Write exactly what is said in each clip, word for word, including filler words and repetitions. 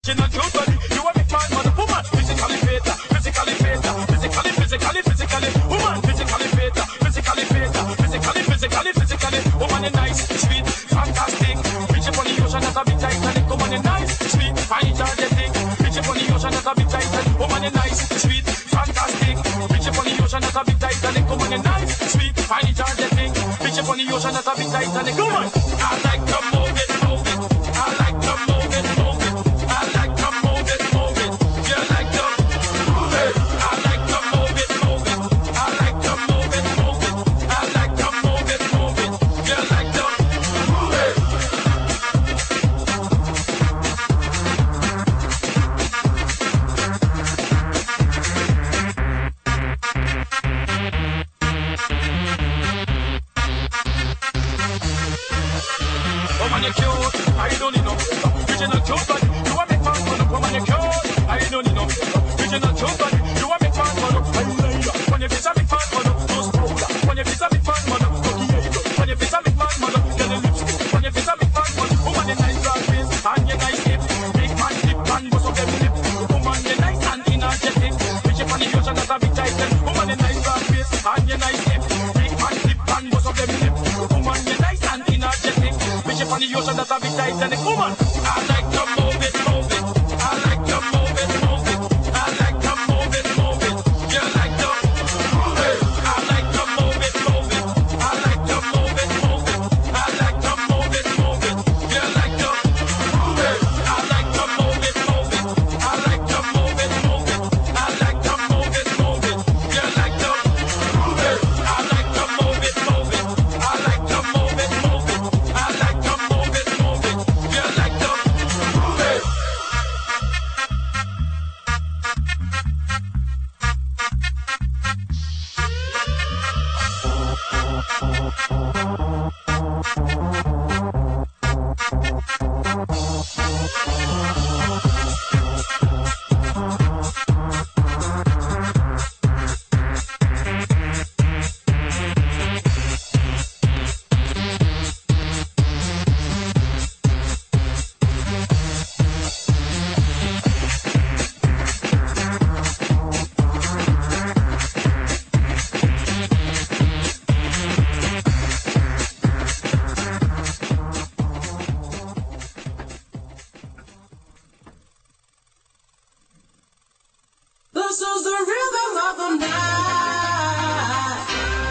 She not cute body, you a big man, man, woman, physically fit, physically fit, physically, physically, physically, woman, physically fit, physically fit, physically, physically, physically, woman is nice, sweet, fantastic, reach upon the ocean at a big Titanic, woman is nice, sweet, fine, energetic, reach upon the ocean at a big Titanic, woman is nice, sweet, fantastic, reach upon the ocean at a big Titanic, woman is nice, sweet, fine, energetic, reach upon the ocean at a big Titanic, woman, I like to move it, move it, I like to move it, move it. I like to move it, move it. You like to move it. I like to move it, move it. I like to move it, move it. I like to move it, move it. You like to move it. Woman, you're cute. I don't need no original cute body. You a make man turn up. Woman, you're cute. I don't need no original cute body. You a make man turn up. I like that. When you face a big fan, man up, no powder. When you face a big fan, man up, cocky head. When you face a big fan, man up, get a lipstick. When you face a big fan, man up, woman, you nice broad face and you nice hip. Big man tip and bust up them lip. Woman, you nice and energetic. Reach up on the ocean as a big titan. Woman, you nice broad face and you nice hip. Big man tip and bust up them lip. Woman, you nice and energetic. Reach up on the ocean as a big Titanic. Woman, I like to move it, move it. I like to move it, move it. I like to move it, move it. You like to move it. I like to move it, move it. I like to move it, move it. I like to move it, move it. You like to move it. I like to move it, move it. I like to move it, move it. I like to move it, move it. You like to move it. I like to move it, move it. I like to move it, move it. I like to move it, move it. You like to move it. This is the rhythm of the night.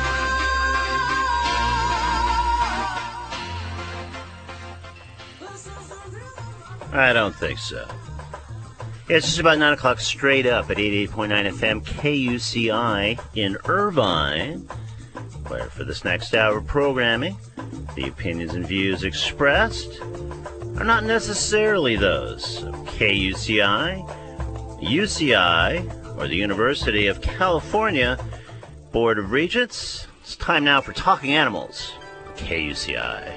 This is the rhythm of the I don't think so. Yeah, it's just about nine o'clock straight up at eighty-eight point nine F M K U C I in Irvine, where for this next hour of programming, the opinions and views expressed are not necessarily those of K U C I, U C I, or the University of California Board of Regents. It's time now for Talking Animals, K U C I.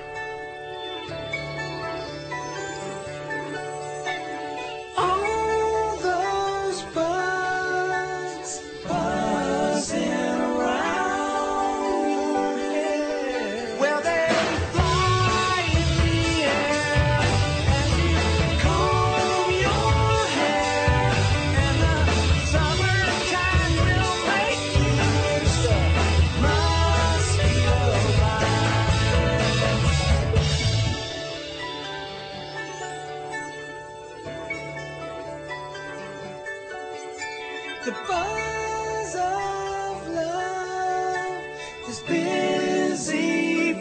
All those birds buzzing around your head. Well, they fly in the air and you comb your hair, and the summertime will make you say, must be the buzz of love, this busy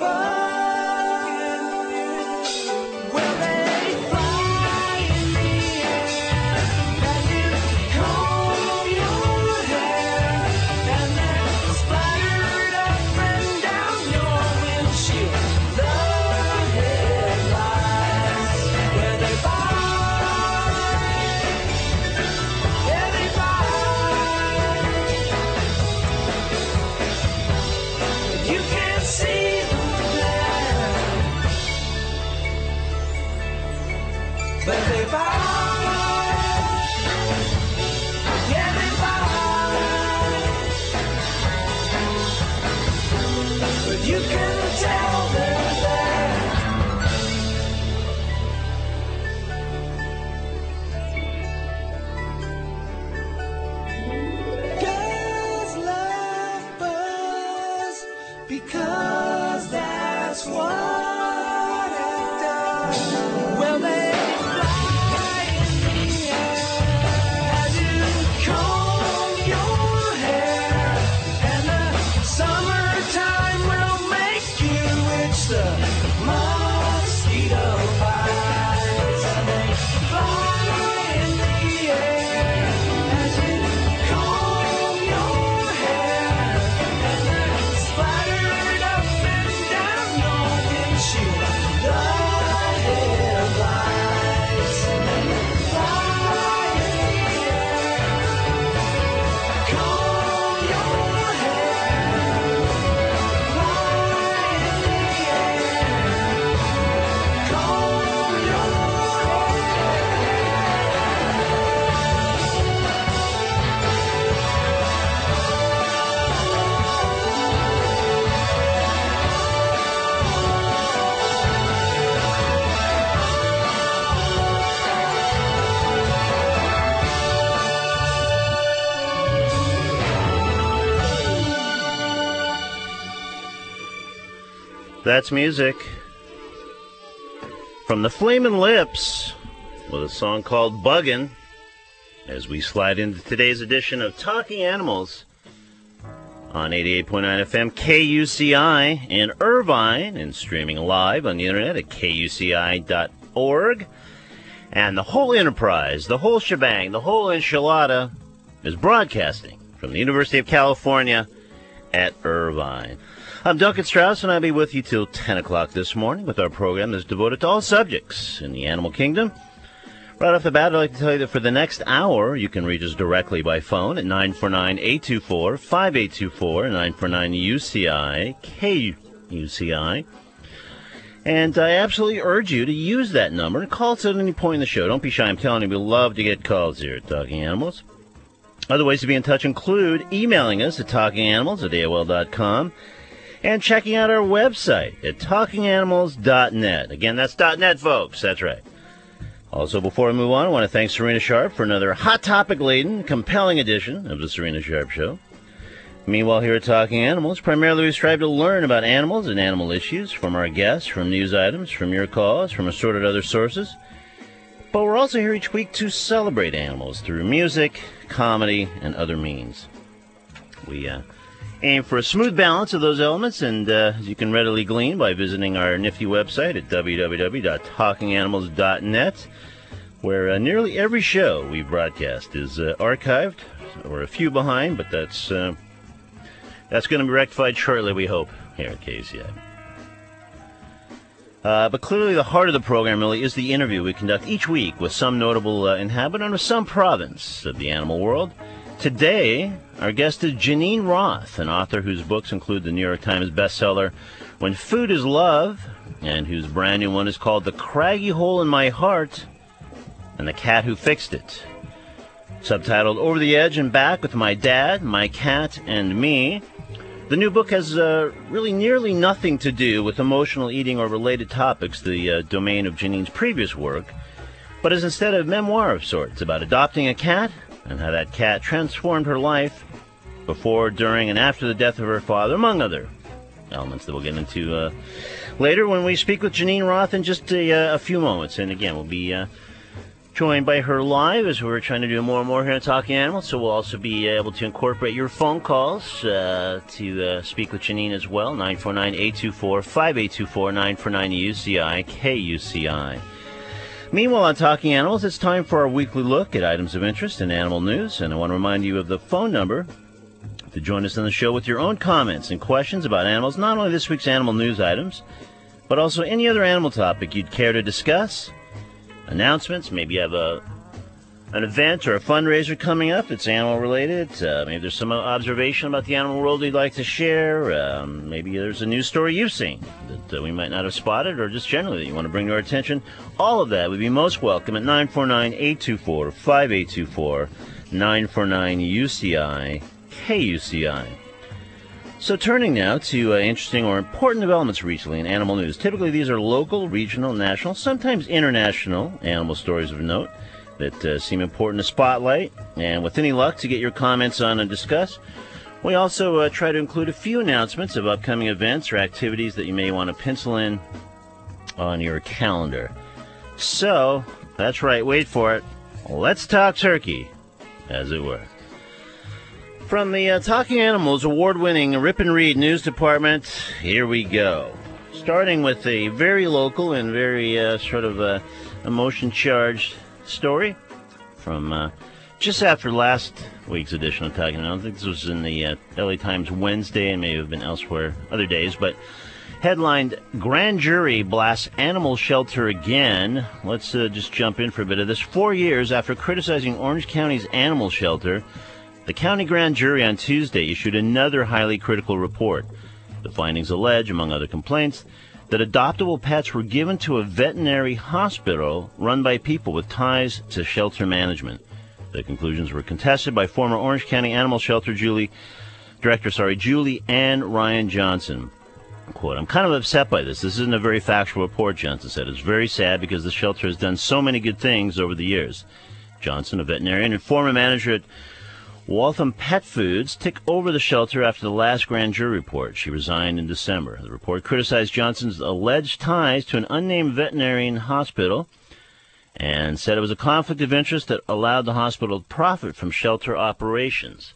buzz. Well, they fly in the air, and you comb your hair, and they're splattered up and down your windshield. The headlights, where they fly. Yeah, they fly. That's music from the Flamin' Lips with a song called Buggin', as we slide into today's edition of Talking Animals on eighty-eight point nine F M K U C I in Irvine and streaming live on the internet at K U C I dot org. And the whole enterprise, the whole shebang, the whole enchilada is broadcasting from the University of California at Irvine. I'm Duncan Strauss, and I'll be with you till ten o'clock this morning with our program that's devoted to all subjects in the animal kingdom. Right off the bat, I'd like to tell you that for the next hour, you can reach us directly by phone at nine four nine, eight two four, five eight two four, nine four nine U C I, K U C I. And I absolutely urge you to use that number and call us at any point in the show. Don't be shy. I'm telling you, we love to get calls here at Talking Animals. Other ways to be in touch include emailing us at talking animals at A O L dot com and checking out our website at talking animals dot net. Again, that's .net, folks. That's right. Also, before we move on, I want to thank Serena Sharp for another hot topic-laden, compelling edition of the Serena Sharp Show. Meanwhile, here at Talking Animals, primarily we strive to learn about animals and animal issues from our guests, from news items, from your calls, from assorted other sources. But we're also here each week to celebrate animals through music, comedy, and other means. We uh, aim for a smooth balance of those elements, and uh, as you can readily glean by visiting our nifty website at w w w dot talking animals dot net, where uh, nearly every show we broadcast is uh, archived. We're a few behind, but that's uh, that's going to be rectified shortly, we hope, here at K U C I. Uh, but clearly the heart of the program really is the interview we conduct each week with some notable uh, inhabitant of some province of the animal world. Today, our guest is Jeannine Roth, an author whose books include the New York Times bestseller When Food is Love, and whose brand new one is called The Craggy Hole in My Heart and the Cat Who Fixed It. Subtitled Over the Edge and Back with My Dad, My Cat, and Me. The new book has uh, really nearly nothing to do with emotional eating or related topics, the uh, domain of Jeannine's previous work, but is instead a memoir of sorts about adopting a cat and how that cat transformed her life before, during, and after the death of her father, among other elements that we'll get into uh, later when we speak with Jeannine Roth in just a, uh, a few moments. And again, we'll be uh, joined by her live as we're trying to do more and more here at Talking Animals, so we'll also be able to incorporate your phone calls uh, to uh, speak with Jeannine as well. nine four nine, eight two four, five eight two four, nine four nine U C I, K U C I. Meanwhile, on Talking Animals, it's time for our weekly look at items of interest in animal news, and I want to remind you of the phone number to join us on the show with your own comments and questions about animals, not only this week's animal news items, but also any other animal topic you'd care to discuss. Announcements, maybe you have a an event or a fundraiser coming up that's animal related. Uh, maybe there's some observation about the animal world you'd like to share. Um, maybe there's a news story you've seen that uh, we might not have spotted, or just generally that you want to bring to our attention. All of that would be most welcome at nine four nine, eight two four, five eight two four, nine four nine U C I, K U C I. So turning now to uh, interesting or important developments recently in animal news. Typically these are local, regional, national, sometimes international animal stories of note that uh, seem important to spotlight. And with any luck to get your comments on and discuss, we also uh, try to include a few announcements of upcoming events or activities that you may want to pencil in on your calendar. So, that's right, wait for it. Let's talk turkey, as it were. From the uh, Talking Animals award-winning Rip and Read News Department, here we go. Starting with a very local and very uh, sort of uh, emotion-charged story from uh, just after last week's edition of Talking Animals. I think this was in the uh, L A Times Wednesday and may have been elsewhere other days, but headlined, Grand Jury Blasts Animal Shelter Again. Let's uh, just jump in for a bit of this. Four years after criticizing Orange County's animal shelter, the county grand jury on Tuesday issued another highly critical report. The findings allege, among other complaints, that adoptable pets were given to a veterinary hospital run by people with ties to shelter management. The conclusions were contested by former Orange County Animal Shelter Julie, Director sorry, Julie Ann Ryan Johnson. Quote, I'm kind of upset by this. This isn't a very factual report, Johnson said. It's very sad because the shelter has done so many good things over the years. Johnson, a veterinarian and former manager at Waltham Pet Foods took over the shelter after the last grand jury report. She resigned in December. The report criticized Johnson's alleged ties to an unnamed veterinarian hospital and said it was a conflict of interest that allowed the hospital to profit from shelter operations.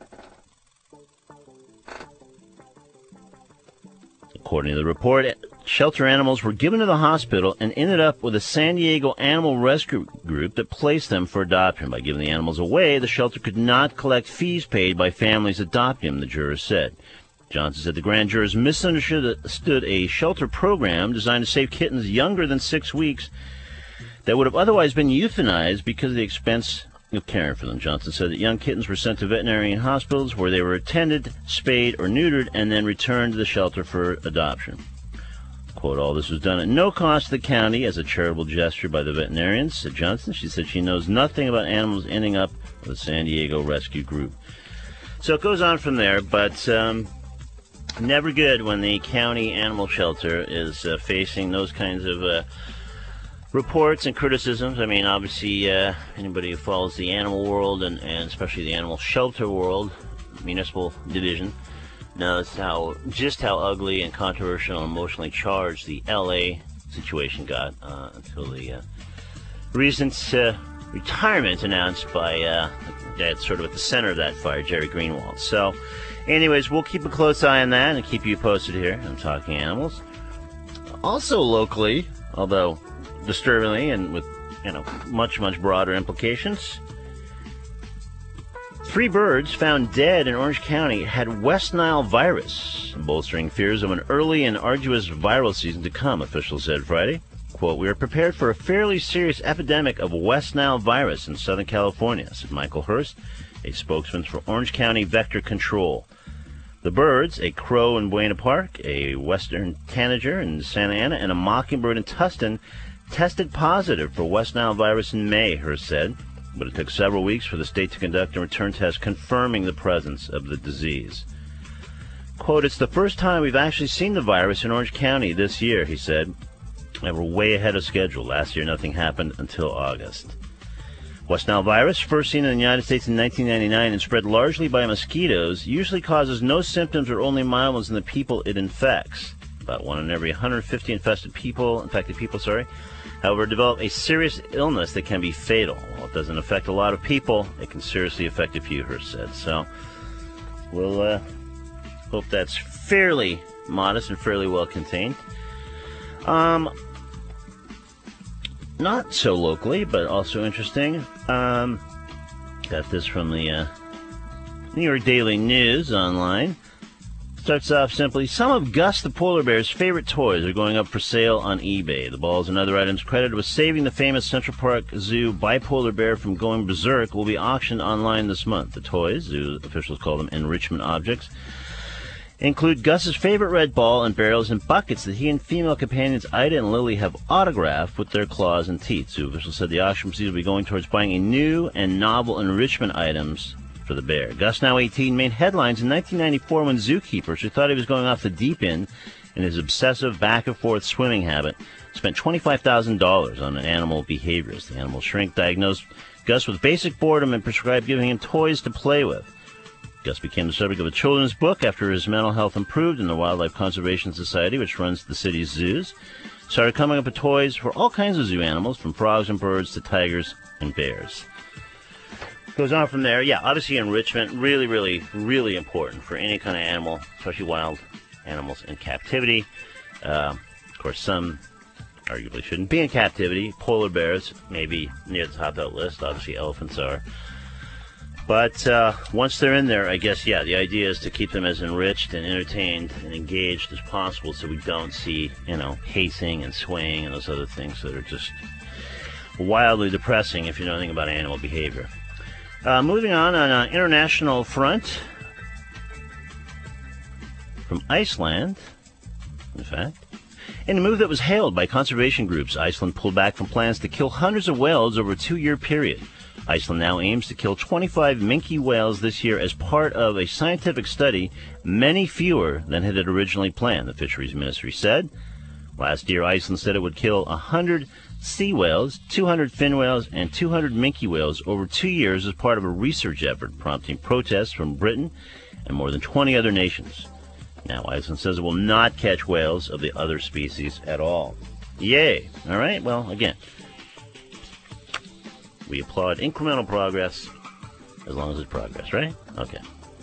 According to the report, shelter animals were given to the hospital and ended up with a San Diego animal rescue group that placed them for adoption. By giving the animals away, the shelter could not collect fees paid by families adopting them, the jurors said. Johnson said the grand jurors misunderstood a shelter program designed to save kittens younger than six weeks that would have otherwise been euthanized because of the expense of caring for them. Johnson said that young kittens were sent to veterinarian hospitals where they were attended, spayed, or neutered, and then returned to the shelter for adoption. Quote, all this was done at no cost to the county as a charitable gesture by the veterinarians, said Johnson. She said she knows nothing about animals ending up with the San Diego Rescue Group. So it goes on from there, but um, never good when the county animal shelter is uh, facing those kinds of uh, reports and criticisms. I mean, obviously, uh, anybody who follows the animal world, and, and especially the animal shelter world, municipal division, knows how just how ugly and controversial and emotionally charged the L A situation got uh, until the uh, recent uh, retirement announced by uh, that's sort of at the center of that fire, Jerry Greenwald. So, anyways, we'll keep a close eye on that and keep you posted here on Talking Animals. Also locally, although disturbingly and with you know much much broader implications, three birds found dead in Orange County had West Nile virus, bolstering fears of an early and arduous viral season to come, officials said Friday. Quote, we are prepared for a fairly serious epidemic of West Nile virus in Southern California, said Michael Hurst, a spokesman for Orange County Vector Control. The birds, a crow in Buena Park, a western tanager in Santa Ana, and a mockingbird in Tustin, tested positive for West Nile virus in May, Hurst said. But it took several weeks for the state to conduct a return test confirming the presence of the disease. Quote, it's the first time we've actually seen the virus in Orange County this year, he said. And we're way ahead of schedule. Last year, nothing happened until August. West Nile virus, first seen in the United States in nineteen ninety-nine and spread largely by mosquitoes, usually causes no symptoms or only mild ones in the people it infects. About one in every one hundred fifty infested people, infected people, sorry, however, develop a serious illness that can be fatal. While it doesn't affect a lot of people, it can seriously affect a few, Hurst said. So, we'll uh, hope that's fairly modest and fairly well contained. Um, not so locally, but also interesting. Um, got this from the uh, New York Daily News online. Starts off simply, some of Gus the polar bear's favorite toys are going up for sale on eBay. The balls and other items credited with saving the famous Central Park Zoo bipolar bear from going berserk will be auctioned online this month. The toys, zoo officials call them enrichment objects, include Gus's favorite red ball and barrels and buckets that he and female companions Ida and Lily have autographed with their claws and teeth. Zoo officials said the auction proceeds will be going towards buying a new and novel enrichment items for the bear. Gus, now eighteen, made headlines in nineteen ninety-four when zookeepers who thought he was going off the deep end in his obsessive back-and-forth swimming habit spent twenty-five thousand dollars on an animal behaviorist. The animal shrink diagnosed Gus with basic boredom and prescribed giving him toys to play with. Gus became the subject of a children's book after his mental health improved, and the Wildlife Conservation Society, which runs the city's zoos, started coming up with toys for all kinds of zoo animals, from frogs and birds to tigers and bears. Goes on from there. Yeah, obviously enrichment, really, really, really important for any kind of animal, especially wild animals in captivity. Uh, of course, some arguably shouldn't be in captivity. Polar bears may be near the top of that list. Obviously, elephants are. But uh, once they're in there, I guess, yeah, the idea is to keep them as enriched and entertained and engaged as possible so we don't see, you know, pacing and swaying and those other things that are just wildly depressing if you know anything about animal behavior. Uh, moving on, on an international front, from Iceland, in fact, in a move that was hailed by conservation groups, Iceland pulled back from plans to kill hundreds of whales over a two-year period. Iceland now aims to kill twenty-five minke whales this year as part of a scientific study, many fewer than it had originally planned, the fisheries ministry said. Last year, Iceland said it would kill one hundred sea whales, two hundred fin whales, and two hundred minke whales over two years as part of a research effort prompting protests from Britain and more than twenty other nations. Now, Iceland says it will not catch whales of the other species at all. Yay! All right, well, again, we applaud incremental progress as long as it's progress, right? Okay.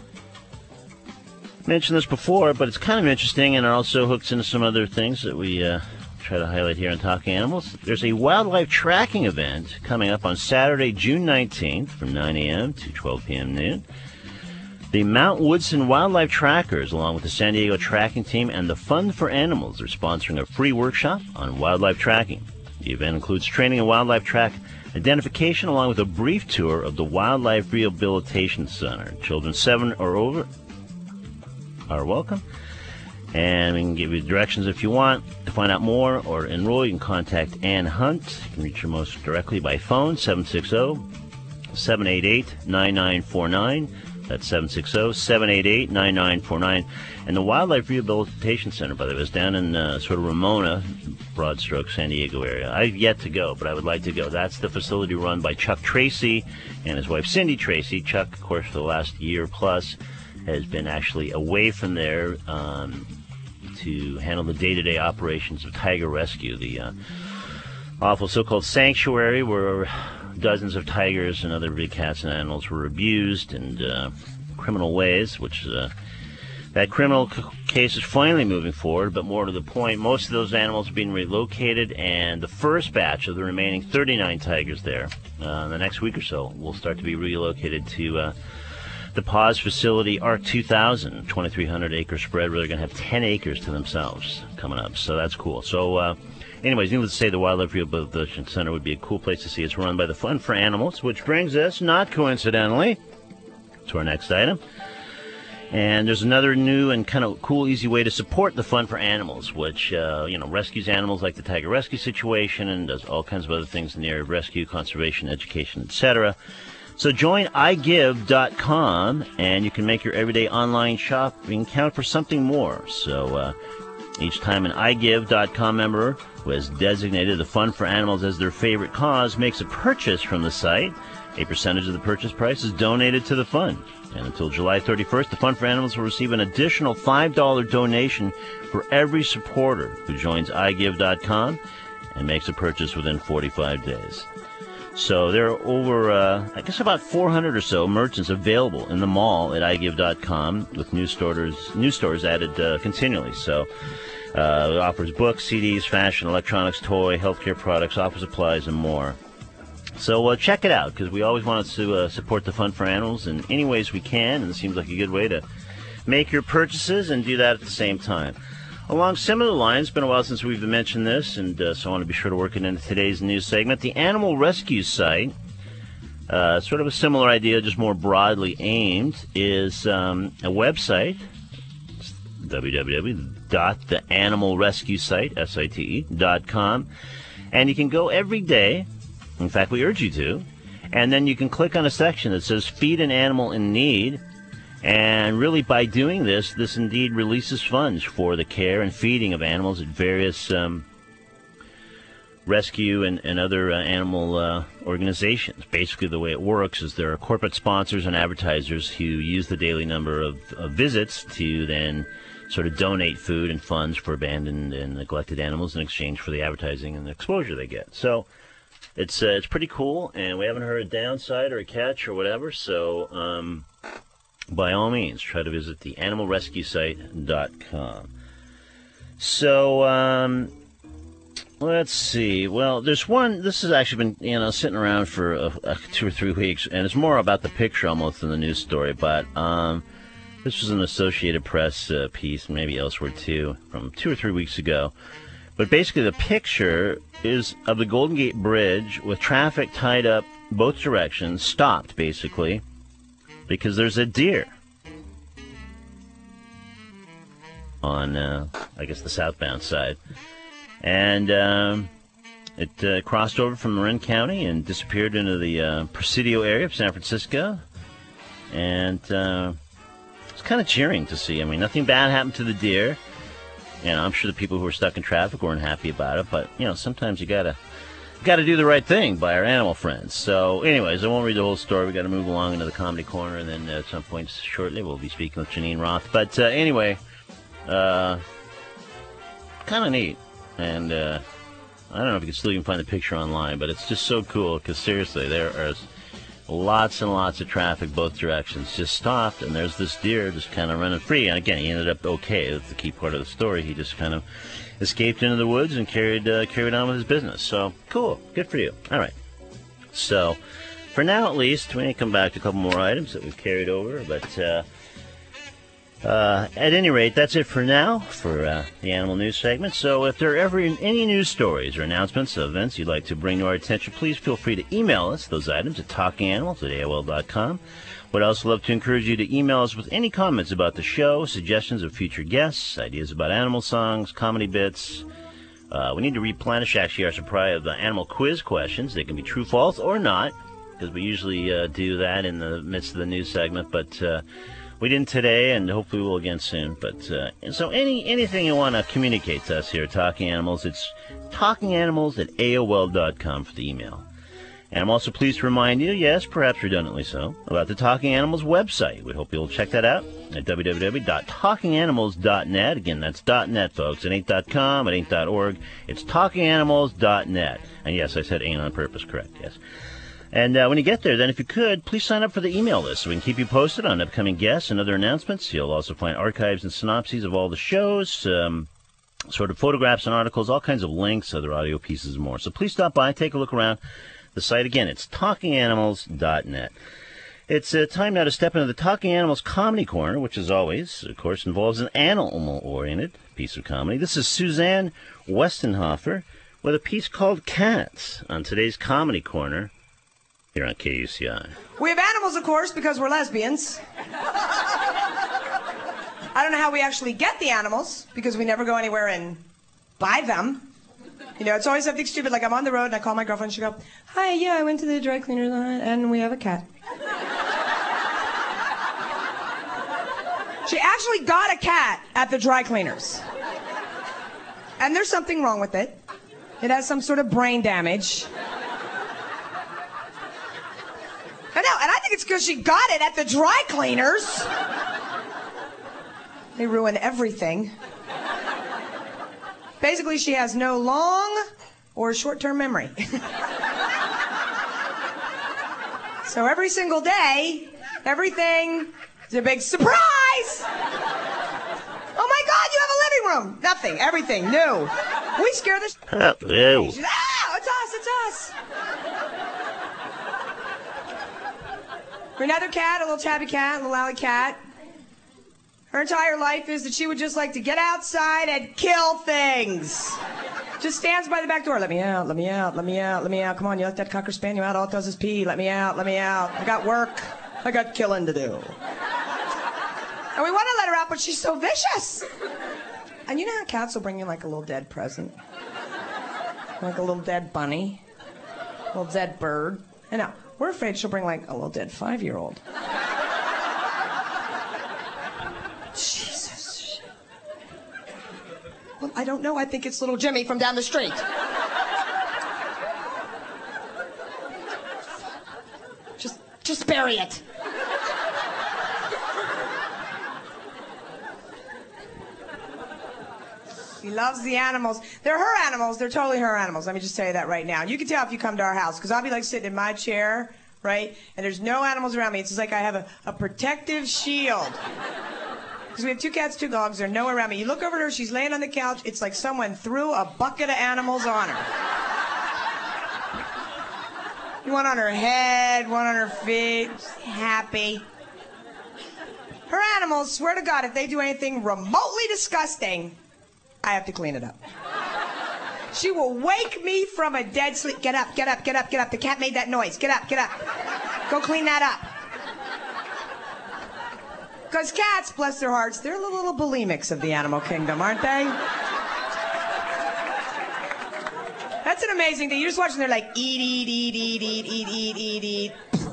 Mentioned this before, but it's kind of interesting, and it also hooks into some other things that we uh, try to highlight here on Talking Animals. There's a wildlife tracking event coming up on Saturday, June nineteenth from nine a.m. to twelve p.m. noon. The Mount Woodson Wildlife Trackers, along with the San Diego Tracking Team and the Fund for Animals, are sponsoring a free workshop on wildlife tracking. The event includes training in wildlife track identification, along with a brief tour of the Wildlife Rehabilitation Center. Children seven or over are welcome, and we can give you directions if you want. To find out more or enroll, you can contact Ann Hunt. You can reach her most directly by phone, seven six zero, seven eight eight, nine nine four nine. That's seven six zero, seven eight eight, nine nine four nine. And the Wildlife Rehabilitation Center, by the way, is down in uh, sort of Ramona, broad stroke, San Diego area. I've yet to go, but I would like to go. That's the facility run by Chuck Tracy and his wife, Cindy Tracy. Chuck, of course, for the last year plus, has been actually away from there um, to handle the day-to-day operations of Tiger Rescue, the uh, awful so-called sanctuary where dozens of tigers and other big cats and animals were abused in uh, criminal ways, which uh, that criminal c- case is finally moving forward, but more to the point, most of those animals are being relocated, and the first batch of the remaining thirty-nine tigers there, uh, in the next week or so, will start to be relocated to uh, the Paws facility, ARC two thousand, twenty-three hundred acre spread, where they're going to have ten acres to themselves coming up. So that's cool. So, uh, anyways, needless to say, the Wildlife Rehabilitation Center would be a cool place to see. It's run by the Fund for Animals, which brings us, not coincidentally, to our next item. And there's another new and kind of cool, easy way to support the Fund for Animals, which, uh, you know, rescues animals like the Tiger Rescue situation and does all kinds of other things in the area of rescue, conservation, education, et cetera. So join i give dot com, and you can make your everyday online shopping count for something more. So uh, each time an i give dot com member who has designated the Fund for Animals as their favorite cause makes a purchase from the site, a percentage of the purchase price is donated to the fund. And until July thirty-first, the Fund for Animals will receive an additional five dollars donation for every supporter who joins i give dot com and makes a purchase within forty-five days. So there are over, uh, I guess, about four hundred or so merchants available in the mall at i give dot com, with new stores, new stores added uh, continually. So uh, it offers books, C Ds, fashion, electronics, toy, healthcare products, office supplies, and more. So uh, check it out, because we always want to uh, support the Fund for Animals in any ways we can, and it seems like a good way to make your purchases and do that at the same time. Along similar lines, it's been a while since we've mentioned this, and uh, so I want to be sure to work it into today's news segment. The Animal Rescue Site, uh, sort of a similar idea, just more broadly aimed, is um, a website, w w w dot the animal rescue site dot com, and you can go every day. In fact, we urge you to, and then you can click on a section that says Feed an Animal in Need. And really, by doing this, this indeed releases funds for the care and feeding of animals at various um, rescue and, and other uh, animal uh, organizations. Basically, the way it works is there are corporate sponsors and advertisers who use the daily number of, of visits to then sort of donate food and funds for abandoned and neglected animals in exchange for the advertising and the exposure they get. So it's uh, it's pretty cool, and we haven't heard a downside or a catch or whatever, so... Um, by all means, try to visit the animal rescue site dot com. So, um, let's see. Well, there's one, this has actually been, you know, sitting around for uh, uh, two or three weeks, and it's more about the picture almost than the news story, but um, this was an Associated Press uh, piece, maybe elsewhere too, from two or three weeks ago. But basically the picture is of the Golden Gate Bridge with traffic tied up both directions, stopped basically, because there's a deer on, uh, I guess, the southbound side. And um, it uh, crossed over from Marin County and disappeared into the uh, Presidio area of San Francisco. And uh, it's kind of cheering to see. I mean, nothing bad happened to the deer. You know, I'm sure the people who were stuck in traffic weren't happy about it. But, you know, sometimes you got to got to do the right thing by our animal friends. So, anyways, I won't read the whole story. We got to move along into the comedy corner, and then uh, at some point shortly we'll be speaking with Janine Roth. But uh, anyway, uh, kind of neat, and uh, I don't know if you can still even find the picture online, but it's just so cool because seriously, there are lots and lots of traffic both directions. Just stopped, and there's this deer just kind of running free. And again, he ended up okay. That's the key part of the story. He just kind of escaped into the woods and carried uh, carried on with his business. So cool, good for you. All right. So for now, at least, we may come back to a couple more items that we've carried over, but. Uh, Uh, at any rate, that's it for now for uh, the animal news segment. So if there are ever any news stories or announcements of events you'd like to bring to our attention, please feel free to email us those items at talking animals at A O L dot com. Would also love to encourage you to email us with any comments about the show, suggestions of future guests, ideas about animal songs, comedy bits. Uh, we need to replenish, actually, our supply of the animal quiz questions. They can be true, false, or not, because we usually uh, do that in the midst of the news segment, but... Uh, We didn't today, and hopefully we will again soon. But uh, so any anything you want to communicate to us here, Talking Animals, it's talking animals at A O L dot com for the email. And I'm also pleased to remind you, yes, perhaps redundantly so, about the Talking Animals website. We hope you'll check that out at w w w dot talking animals dot net. Again, that's .net, folks. It ain't .com, it ain't .org. It's talking animals dot net. And yes, I said ain't on purpose, correct, yes. And uh, when you get there, then, if you could, please sign up for the email list so we can keep you posted on upcoming guests and other announcements. You'll also find archives and synopses of all the shows, um, sort of photographs and articles, all kinds of links, other audio pieces and more. So please stop by, take a look around the site. Again, it's talking animals dot net. It's uh, time now to step into the Talking Animals Comedy Corner, which, as always, of course, involves an animal-oriented piece of comedy. This is Suzanne Westenhofer with a piece called Cats on today's Comedy Corner. Here on K U C I. We have animals, of course, because we're lesbians. I don't know how we actually get the animals, because we never go anywhere and buy them. You know, it's always something stupid, like I'm on the road and I call my girlfriend and she go, hi, yeah, I went to the dry cleaners and we have a cat. She actually got a cat at the dry cleaners. And there's something wrong with it. It has some sort of brain damage. I know, and I think it's because she got it at the dry cleaners. They ruin everything. Basically, she has no long or short-term memory. So every single day, everything is a big surprise. Oh my God, you have a living room. Nothing, everything new. We scare the... Uh, ew. She's, ah, it's us, it's us. We're another cat, a little tabby cat, a little alley cat. Her entire life is that she would just like to get outside and kill things. Just stands by the back door. Let me out, let me out, let me out, let me out. Come on, you let that Cocker Spaniel out. All it does is pee. Let me out, let me out. I got work. I got killing to do. And we want to let her out, but she's so vicious. And you know how cats will bring you like a little dead present? Like a little dead bunny. A little dead bird. I know. We're afraid she'll bring, like, a little dead five-year-old. Jesus. Well, I don't know. I think it's little Jimmy from down the street. Just, just bury it. She loves the animals. They're her animals. They're totally her animals. Let me just tell you that right now. You can tell if you come to our house, because I'll be like sitting in my chair, right? And there's no animals around me. It's just like I have a, a protective shield. Because we have two cats, two dogs. They're nowhere around me. You look over at her. She's laying on the couch. It's like someone threw a bucket of animals on her. One on her head, one on her feet. She's happy. Her animals, swear to God, if they do anything remotely disgusting, I have to clean it up. She will wake me from a dead sleep. Get up, get up, get up, get up. The cat made that noise. Get up, get up. Go clean that up. Because cats, bless their hearts, they're the little bulimics of the animal kingdom, aren't they? That's an amazing thing. You just watch them, they're like, eat, eat, eat, eat, eat, eat, eat, eat, eat.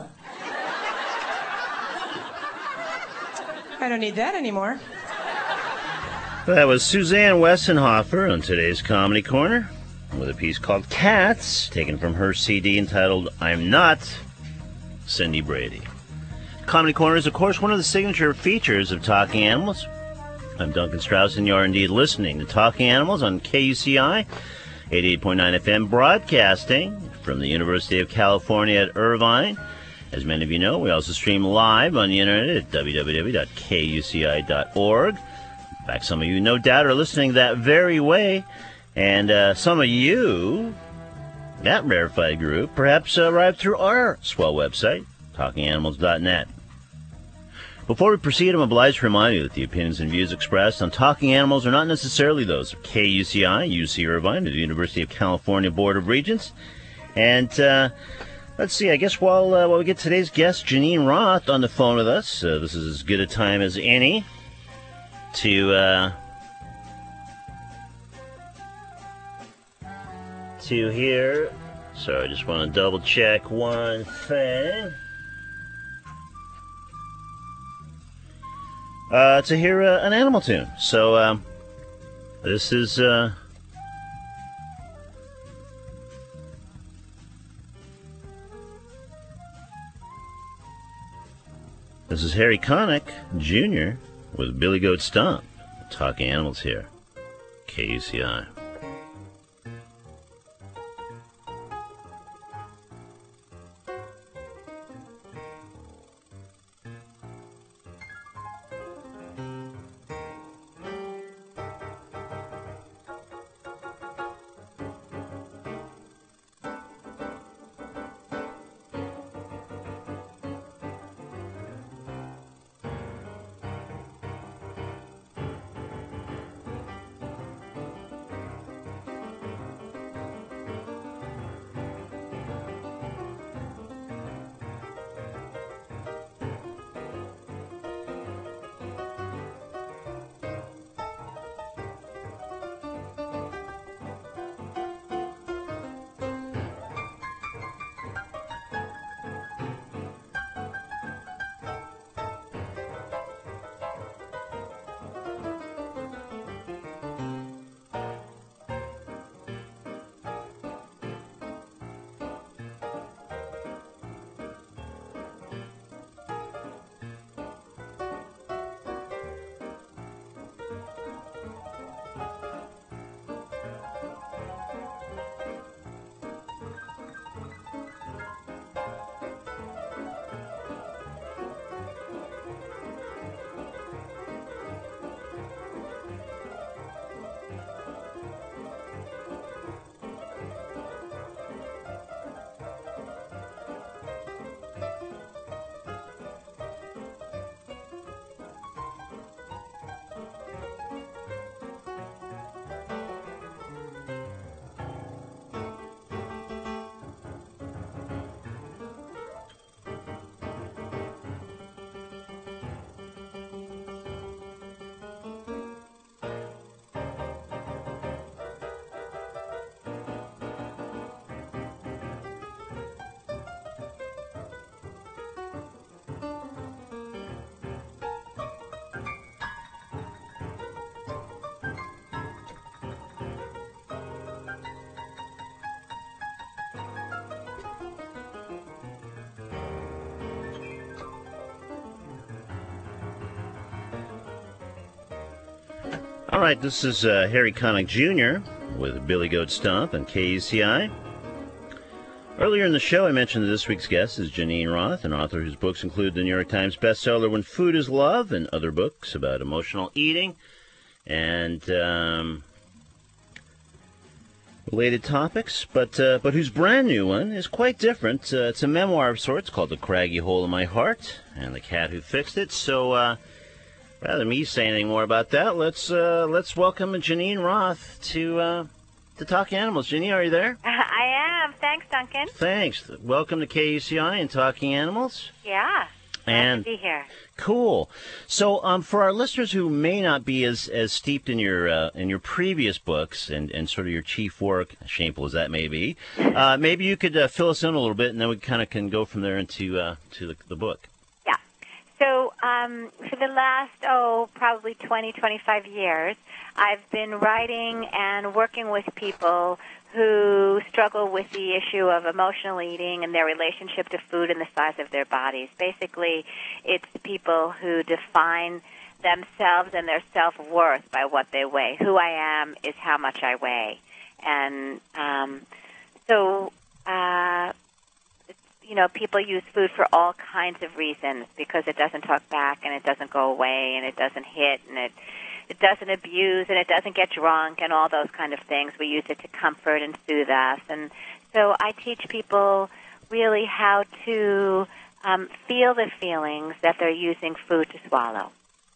I don't need that anymore. That was Suzanne Westenhofer on today's Comedy Corner. with a piece called Cats, taken from her C D entitled I'm Not Cindy Brady. Comedy Corner is, of course, one of the signature features of Talking Animals. I'm Duncan Strauss, and you are indeed listening to Talking Animals on K U C I, eighty-eight point nine F M, broadcasting from the University of California at Irvine. As many of you know, we also stream live on the internet at w w w dot k u c i dot org. In fact, some of you, no doubt, are listening that very way. And uh, some of you, that rarefied group, perhaps uh, arrived through our swell website, talking animals dot net. Before we proceed, I'm obliged to remind you that the opinions and views expressed on Talking Animals are not necessarily those of K U C I, U C Irvine, or the University of California Board of Regents. And uh, let's see, I guess while, uh, while we get today's guest, Janine Roth, on the phone with us, uh, this is as good a time as any to... Uh, to hear... Sorry, I just want to double check one thing. Uh, to hear uh, an animal tune. So, um, this is, uh, this is Harry Connick Junior with Billy Goat Stomp. Talking Animals here. K U C I. All right, this is uh, Harry Connick Junior with Billy Goat Stomp on K U C I. Earlier in the show, I mentioned that this week's guest is Janine Roth, an author whose books include the New York Times bestseller When Food is Love and other books about emotional eating and um, related topics, but uh, but whose brand new one is quite different. Uh, it's a memoir of sorts called The Craggy Hole in My Heart and the Cat Who Fixed It. So, uh, rather than me say anything more about that, let's uh, let's welcome Janine Roth to uh, to Talking Animals. Janine, are you there? I am. Thanks, Duncan. Thanks. Welcome to K U C I and Talking Animals. Yeah. And glad to be here. Cool. So, um, for our listeners who may not be as, as steeped in your uh, in your previous books and, and sort of your chief work, shameful as that may be, uh, maybe you could uh, fill us in a little bit, and then we kind of can go from there into uh, to the, the book. Yeah. So um, for the last, oh, probably twenty, twenty-five years, I've been writing and working with people who struggle with the issue of emotional eating and their relationship to food and the size of their bodies. Basically, it's people who define themselves and their self-worth by what they weigh. Who I am is how much I weigh. And um, so, uh, you know, people use food for all kinds of reasons because it doesn't talk back and it doesn't go away and it doesn't hit and it it doesn't abuse and it doesn't get drunk and all those kind of things. We use it to comfort and soothe us. And so I teach people really how to um, feel the feelings that they're using food to swallow.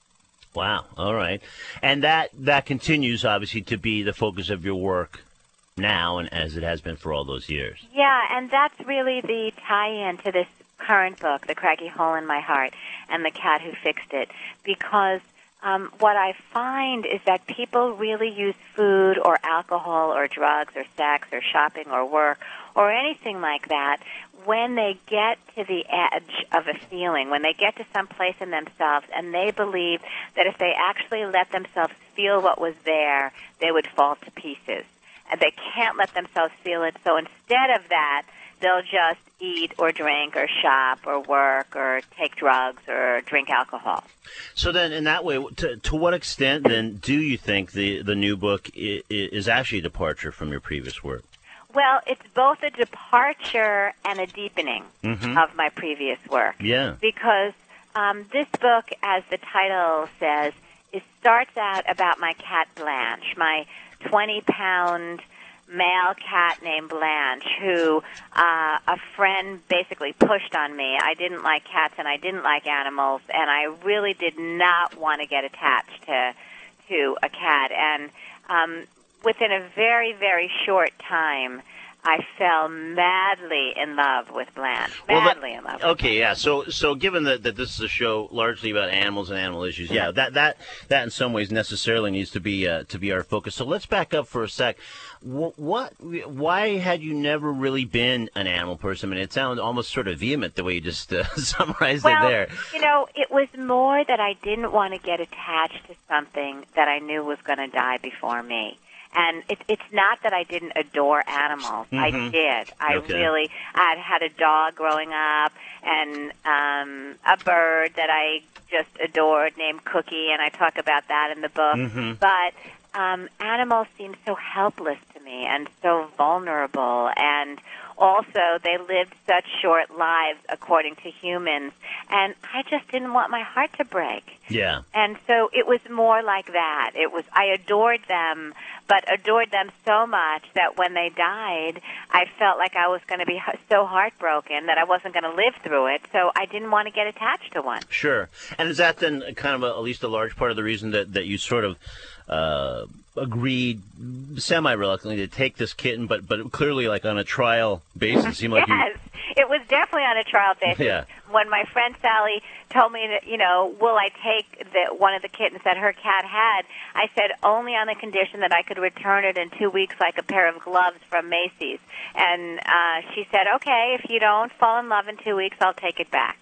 Wow. All right. And that, that continues, obviously, to be the focus of your work now and as it has been for all those years. Yeah, and that's really the tie-in to this current book, The Craggy Hole in My Heart and The Cat Who Fixed It, because um, what I find is that people really use food or alcohol or drugs or sex or shopping or work or anything like that when they get to the edge of a feeling, when they get to some place in themselves and they believe that if they actually let themselves feel what was there, they would fall to pieces. And they can't let themselves feel it, so instead of that, they'll just eat or drink or shop or work or take drugs or drink alcohol. So then, in that way, to, to what extent, then, do you think the, the new book is, is actually a departure from your previous work? Well, it's both a departure and a deepening Mm-hmm. of my previous work. Yeah. Because um, this book, as the title says, it starts out about my cat Blanche, my twenty-pound male cat named Blanche, who uh, a friend basically pushed on me. I didn't like cats and I didn't like animals, and I really did not want to get attached to to a cat. And um, within a very, very short time, I fell madly in love with Blanche. Well, Madly that- in love with Okay, yeah. So, so given that, that this is a show largely about animals and animal issues, yeah, that that that in some ways necessarily needs to be uh, to be our focus. So let's back up for a sec. What, what? Why had you never really been an animal person? I mean, it sounds almost sort of vehement the way you just uh, summarized well, it there. you know, it was more that I didn't want to get attached to something that I knew was going to die before me. And it, it's not that I didn't adore animals. I Mhm. did. I Okay. really, I had had a dog growing up and um, a bird that I just adored named Cookie, and I talk about that in the book. Mhm. But um, animals seem so helpless to me and so vulnerable, and also they lived such short lives according to humans, and I just didn't want my heart to break. Yeah. And so it was more like that. It was, I adored them, but adored them so much that when they died, I felt like I was going to be h- so heartbroken that I wasn't going to live through it, so I didn't want to get attached to one. Sure. And is that then kind of a, at least a large part of the reason that, that you sort of uh, agreed semi-reluctantly to take this kitten, but but clearly like on a trial basis? It seemed like Yes, it was definitely on a trial basis. Yeah. When my friend Sally told me that, you know, will I take the, one of the kittens that her cat had, I said only on the condition that I could return it in two weeks like a pair of gloves from Macy's. And uh, she said, okay, if you don't fall in love in two weeks, I'll take it back.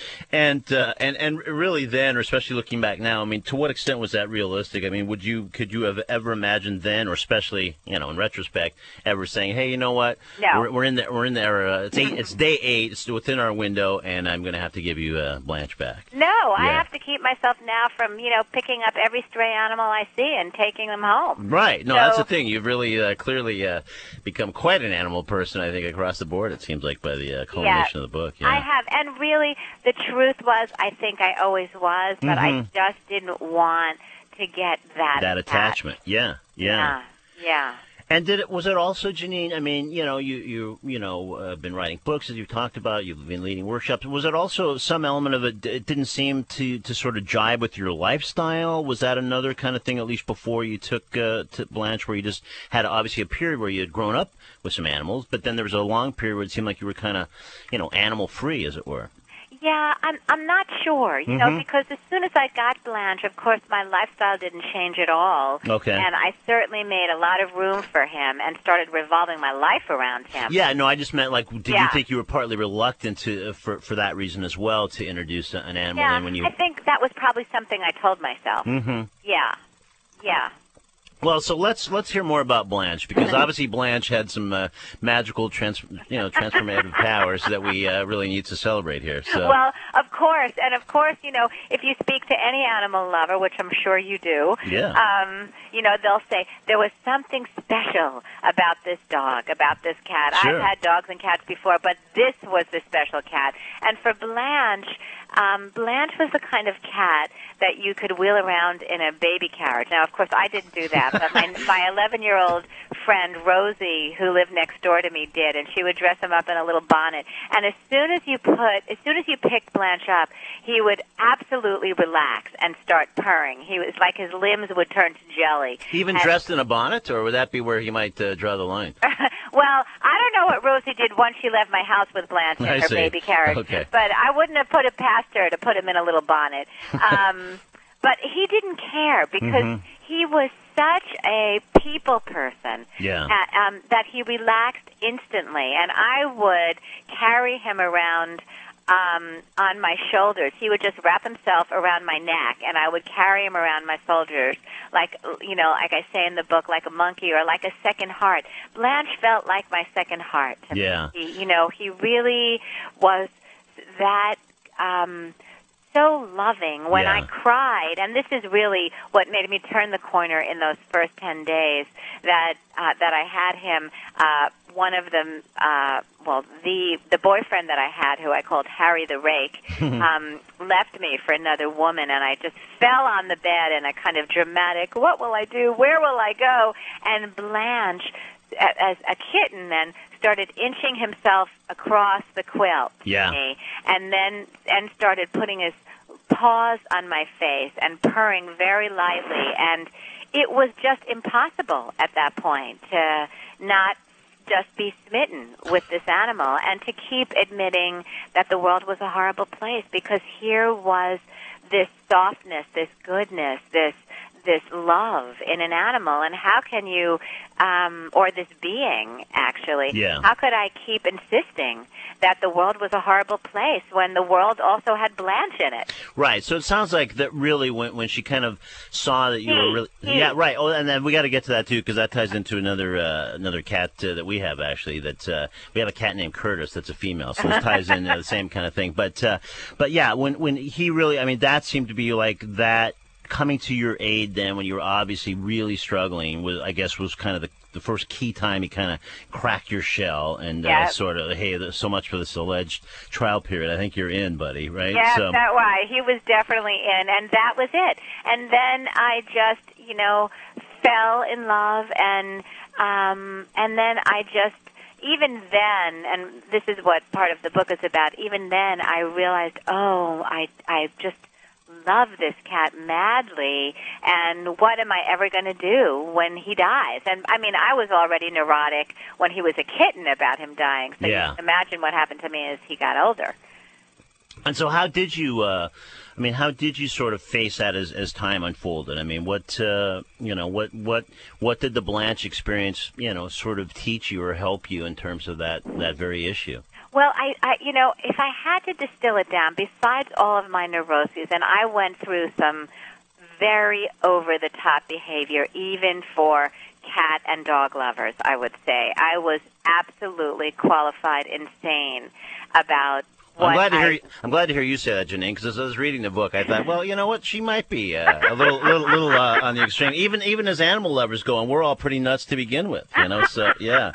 And uh, and and really, then, or especially looking back now, I mean, to what extent was that realistic? I mean, would you could you have ever imagined then, or especially you know in retrospect, ever saying, "Hey, you know what? No. We're, we're in there. We're in there. Uh, it's eight, it's day eight. It's within our window, and I'm going to have to give you uh, Blanche back." No, I Yeah. have to keep myself now from, you know, picking up every stray animal I see and taking them home. Right. No, So- that's the thing. You've really uh, clearly uh, become quite an animal person. I think across the board. It seems like by the uh, culmination of the book. Yeah. I have, and really, the truth was, I think I always was, but I Mhm. just didn't want to get that that attached. attachment. Yeah. Yeah. Yeah, yeah. And did it? Was it also, Janine? I mean, you know, you you you know, uh, been writing books as you've talked about. You've been leading workshops. Was it also some element of it? It didn't seem to to sort of jibe with your lifestyle. Was that another kind of thing, at least before you took uh, to Blanche, where you just had obviously a period where you had grown up with some animals, but then there was a long period where it seemed like you were kind of, you know, animal free, as it were. Yeah, I'm I'm not sure, you Mhm. know, because as soon as I got Blanche, of course, my lifestyle didn't change at all. Okay. And I certainly made a lot of room for him and started revolving my life around him. Yeah, no, I just meant like, did you Yeah. think you were partly reluctant to uh, for for that reason as well to introduce an animal? Yeah, in when you I think that was probably something I told myself. hmm Yeah, yeah. Well, so let's let's hear more about Blanche, because obviously Blanche had some uh, magical trans you know transformative powers that we uh, really need to celebrate here. So Well, of course, and of course, you know, if you speak to any animal lover, which I'm sure you do, Yeah. um, you know, they'll say there was something special about this dog, about this cat. Sure. I've had dogs and cats before, but this was the special cat. And for Blanche, um, Blanche was the kind of cat that you could wheel around in a baby carriage. Now, of course, I didn't do that, but my my eleven-year-old friend Rosie, who lived next door to me, did, and she would dress him up in a little bonnet. And as soon as you put, as soon as you picked Blanche up, he would absolutely relax and start purring. He was like his limbs would turn to jelly. even And- dressed in a bonnet, or would that be where he might uh, draw the line? Well, I don't know what Rosie did once she left my house with Blanche in I her see. baby carriage, Okay. but I wouldn't have put it past her to put him in a little bonnet. Um, but he didn't care because Mhm. he was such a people person Yeah. uh, um, that he relaxed instantly, and I would carry him around um, on my shoulders. He would just wrap himself around my neck, and I would carry him around my shoulders, like, you know, like I say in the book, like a monkey or like a second heart. Blanche felt like my second heart to Yeah. me. He, you know, he really was that um, so loving. When I Yeah. cried, and this is really what made me turn the corner in those first ten days that uh, that I had him. Uh, one of them, uh, well, the the boyfriend that I had, who I called Harry the Rake, um, left me for another woman, and I just fell on the bed in a kind of dramatic, what will I do? Where will I go? And Blanche, a- as a kitten, then started inching himself across the quilt to Yeah. me, and then and started putting his paws on my face and purring very lightly, and it was just impossible at that point to not just be smitten with this animal and to keep admitting that the world was a horrible place, because here was this softness, this goodness, this this love in an animal, and how can you, um, or this being, actually, Yeah. how could I keep insisting that the world was a horrible place when the world also had Blanche in it? Right. So it sounds like that really when when she kind of saw that you were He, really he. yeah right. Oh, and then we got to get to that too, because that ties into another uh, another cat uh, that we have actually. That uh, we have a cat named Curtis that's a female, so this ties in uh, the same kind of thing. But uh, but yeah, when when he really, I mean, that seemed to be like that coming to your aid then when you were obviously really struggling was, I guess, was kind of the the first key time he kind of cracked your shell and uh, Yeah. sort of, hey, there's so much for this alleged trial period. I think you're in, buddy, right? Yeah, so, that why he was definitely in, and that was it. And then I just, you know, fell in love, and um, and then I just, even then, and this is what part of the book is about. Even then, I realized, oh, I I just love this cat madly, and what am I ever going to do when he dies? And I mean, I was already neurotic when he was a kitten about him dying, so Yeah. you can imagine what happened to me as he got older. And so, how did you? Uh, I mean, how did you sort of face that as, as time unfolded? I mean, what uh, you know, what what what did the Blanche experience, you know, sort of teach you or help you in terms of that that very issue? Well, I, I, you know, if I had to distill it down, besides all of my neuroses, and I went through some very over-the-top behavior, even for cat and dog lovers, I would say. I was absolutely qualified insane about what I'm glad to I... hear. You, I'm glad to hear you say that, Janine. Because as I was reading the book, I thought, well, you know what? She might be uh, a little, little, little uh, on the extreme. Even, even as animal lovers go, and we're all pretty nuts to begin with, you know. So, yeah.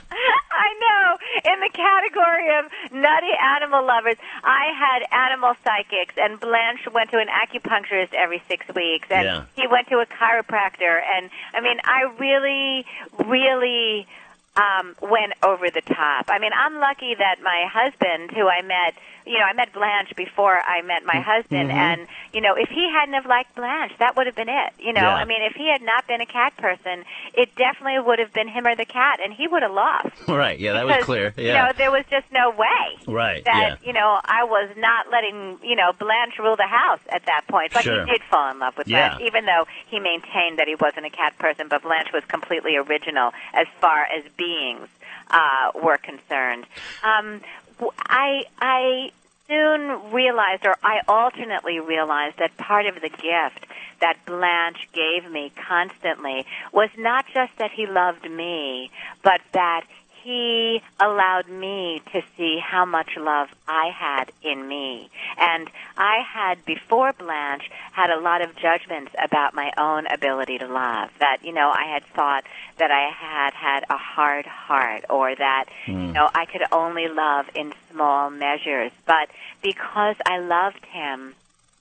I know. In the category of nutty animal lovers, I had animal psychics, and Blanche went to an acupuncturist every six weeks, and Yeah. he went to a chiropractor. And, I mean, I really, really um, went over the top. I mean, I'm lucky that my husband, who I met, you know, I met Blanche before I met my husband, Mhm. and, you know, if he hadn't have liked Blanche, that would have been it. You know, Yeah. I mean, if he had not been a cat person, it definitely would have been him or the cat, and he would have lost. Right. Yeah, that was Because, clear. You Yeah. know, there was just no way. Right. That, Yeah. you know, I was not letting, you know, Blanche rule the house at that point. But Sure. he did fall in love with Yeah. Blanche, even though he maintained that he wasn't a cat person. But Blanche was completely original as far as beings uh, were concerned. Um, w- I, I soon realized, or I alternately realized, that part of the gift that Blanche gave me constantly was not just that he loved me, but that he allowed me to see how much love I had in me. And I had, before Blanche, had a lot of judgments about my own ability to love. That, you know, I had thought that I had had a hard heart, or that, Mm. you know, I could only love in small measures. But because I loved him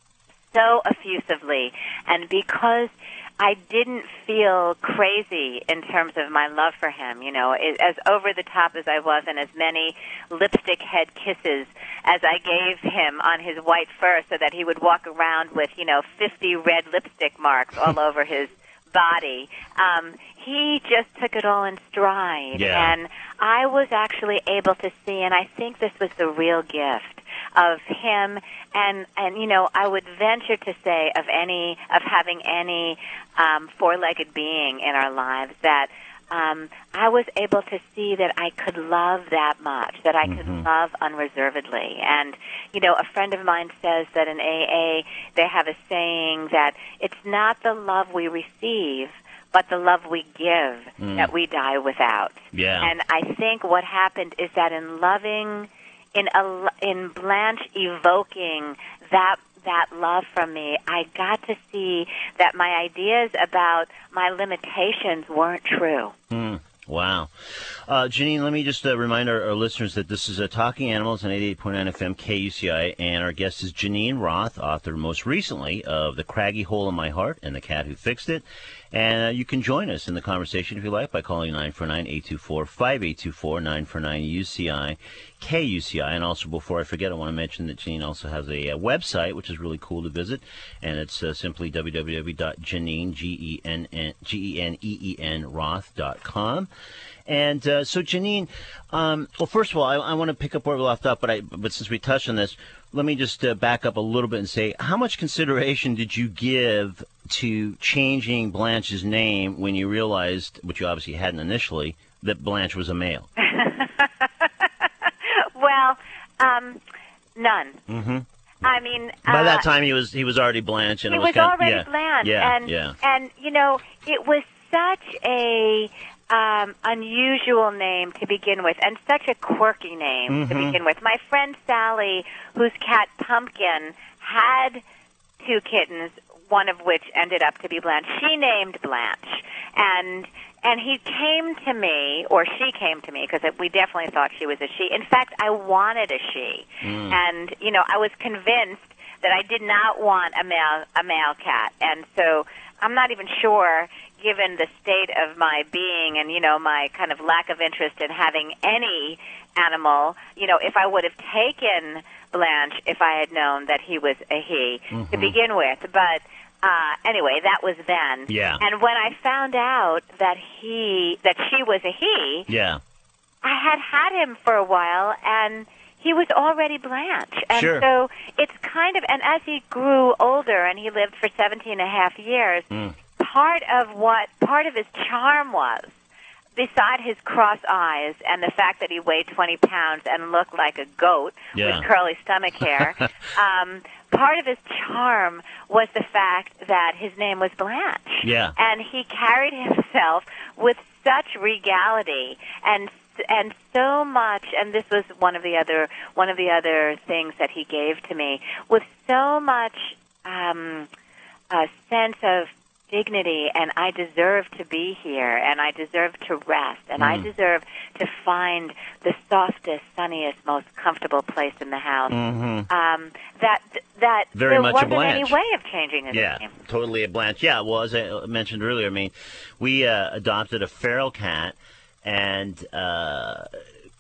so effusively, and because I didn't feel crazy in terms of my love for him, you know, it, as over the top as I was, and as many lipstick head kisses as I gave him on his white fur so that he would walk around with, you know, fifty red lipstick marks all over his body. Um, he just took it all in stride. Yeah. And I was actually able to see, and I think this was the real gift of him, and, and you know, I would venture to say of any, of having any um, four-legged being in our lives, that um, I was able to see that I could love that much, that I could Mhm. love unreservedly. And, you know, a friend of mine says that in A A they have a saying that it's not the love we receive, but the love we give Mm. that we die without. Yeah. And I think what happened is that in loving, in a, in Blanche evoking that that love from me, I got to see that my ideas about my limitations weren't true. Mm. Wow. Uh, Janine, let me just uh, remind our, our listeners that this is uh, Talking Animals on eighty-eight point nine F M K U C I, and our guest is Janine Roth, author most recently of The Craggy Hole in My Heart and The Cat Who Fixed It. And uh, you can join us in the conversation if you like by calling nine four nine, eight two four, five eight two four, nine four nine U C I, K U C I. And also, before I forget, I want to mention that Janine also has a, uh website, which is really cool to visit, and it's uh, simply w w w dot janine, G E N N, G E N E E N, Roth dot com. And uh, so, Janine, um, well, first of all, I, I want to pick up where we left off, but I, but since we touched on this, let me just uh, back up a little bit and say, how much consideration did you give to changing Blanche's name when you realized, which you obviously hadn't initially, that Blanche was a male? Well, um, none. Mm-hmm. I mean, By uh, that time, he was he was already Blanche, and he it was, was kind already of, yeah, Blanche, yeah, and yeah. and you know, it was such a um, unusual name to begin with, and such a quirky name to Mhm. begin with. My friend Sally, whose cat Pumpkin had two kittens, one of which ended up to be Blanche. She named Blanche, and and he came to me, or she came to me, because we definitely thought she was a she. In fact, I wanted a she, Mm. and you know, I was convinced that I did not want a male a male cat, and so I'm not even sure, given the state of my being and you know my kind of lack of interest in having any animal, you know, if I would have taken Blanche if I had known that he was a he to Mhm. begin with, but. Uh, anyway, that was then. Yeah. And when I found out that he, that she was a he, Yeah. I had had him for a while, and he was already Blanche. And Sure. so it's kind of, and as he grew older, and he lived for seventeen and a half years, Mm. part of what, part of his charm was, beside his cross eyes and the fact that he weighed twenty pounds and looked like a goat Yeah. with curly stomach hair, um, part of his charm was the fact that his name was Blanche. Yeah. And he carried himself with such regality and and so much, and this was one of the other one of the other things that he gave to me, with so much um, a sense of dignity, and I deserve to be here, and I deserve to rest, and I Mm. deserve to find the softest, sunniest, most comfortable place in the house. Mm-hmm. Um, that that Very there much a wasn't any Blanche. way of changing his Yeah, name. totally a Blanche. Yeah, well, as I mentioned earlier, I mean, we uh, adopted a feral cat, and uh,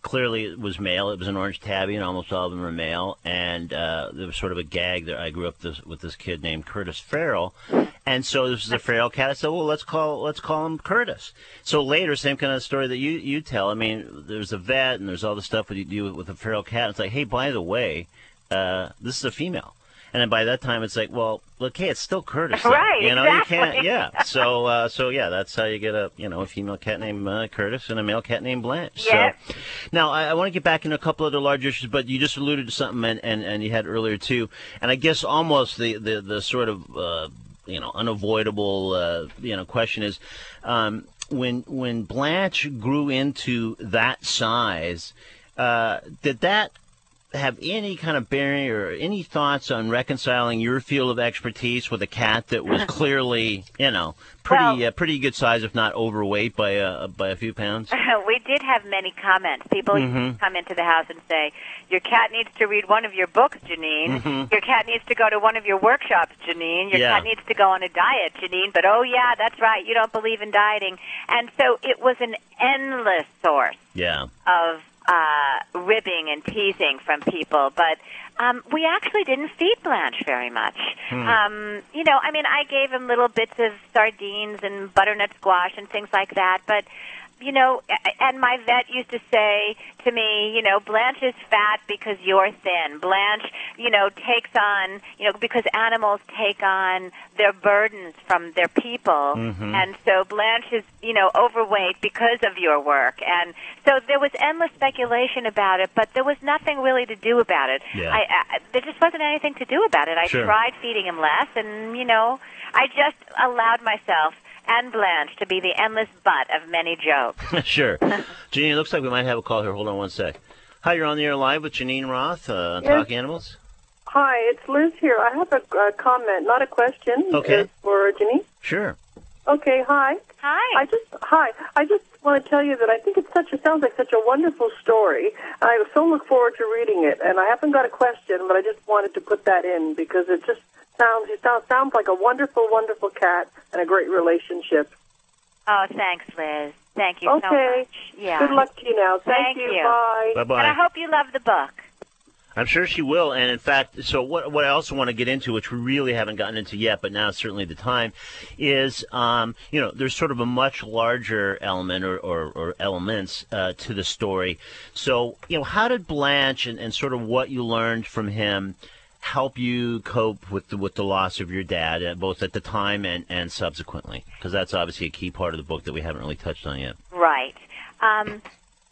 clearly it was male. It was an orange tabby, and almost all of them were male. And uh, there was sort of a gag that I grew up this, with this kid named Curtis Farrell, and so this was a feral cat. I said, well, let's call let's call him Curtis. So later, same kind of story that you you tell. I mean, there's a vet, and there's all the stuff that you do with a feral cat. It's like, hey, by the way, uh, this is a female. And then by that time, it's like, well, okay, it's still Curtis. Then. Right, You know, exactly. you can't, yeah. So, uh, so yeah, that's how you get a, you know, a female cat named uh, Curtis and a male cat named Blanche. Yes. So, now, I, I want to get back into a couple of the larger issues, but you just alluded to something, and, and, and you had earlier, too. And I guess almost the, the, the sort of, uh, you know, unavoidable, uh, you know, question is, um, when, when Blanche grew into that size, uh, did that have any kind of bearing or any thoughts on reconciling your field of expertise with a cat that was clearly, you know, pretty Well- uh, pretty good size, if not overweight by a by a few pounds? We did have many comments. People Mhm. come into the house and say, your cat needs to read one of your books, Janine. Mhm. Your cat needs to go to one of your workshops, Janine. Your Yeah. cat needs to go on a diet, Janine. But, oh, yeah, that's right, you don't believe in dieting. And so it was an endless source Yeah. of uh, ribbing and teasing from people, but um, we actually didn't feed Blanche very much. Hmm. Um, you know, I mean, I gave him little bits of sardines and butternut squash and things like that, but you know, and my vet used to say to me, you know, Blanche is fat because you're thin. Blanche, you know, takes on, you know, because animals take on their burdens from their people. Mhm. And so Blanche is, you know, overweight because of your work. And so there was endless speculation about it, but there was nothing really to do about it. Yeah. I, I, there just wasn't anything to do about it. I Sure. tried feeding him less, and, you know, I just allowed myself and Blanche to be the endless butt of many jokes. Sure. Janine, it looks like we might have a call here. Hold on one sec. Hi, you're on the air live with Janine Roth uh, on Yes. Talk Animals. Hi, it's Liz here. I have a uh, comment, not a question. Okay. It's for Janine. Sure. Okay, hi. Hi. I just hi. I just want to tell you that I think it's such. It sounds like such a wonderful story. I so look forward to reading it. And I haven't got a question, but I just wanted to put that in because it just sounds. It sounds sounds like a wonderful, wonderful cat and a great relationship. Oh, thanks, Liz. Thank you Okay. so much. Yeah. Good luck to you now. Thank, Thank you. Bye. Bye-bye. And I hope you love the book. I'm sure she will. And in fact, so what, what I also want to get into, which we really haven't gotten into yet, but now is certainly the time, is, um, you know, there's sort of a much larger element or, or, or elements uh, to the story. So, you know, how did Blanche and, and sort of what you learned from him help you cope with the, with the loss of your dad, uh, both at the time and, and subsequently? Because that's obviously a key part of the book that we haven't really touched on yet. Right. Um,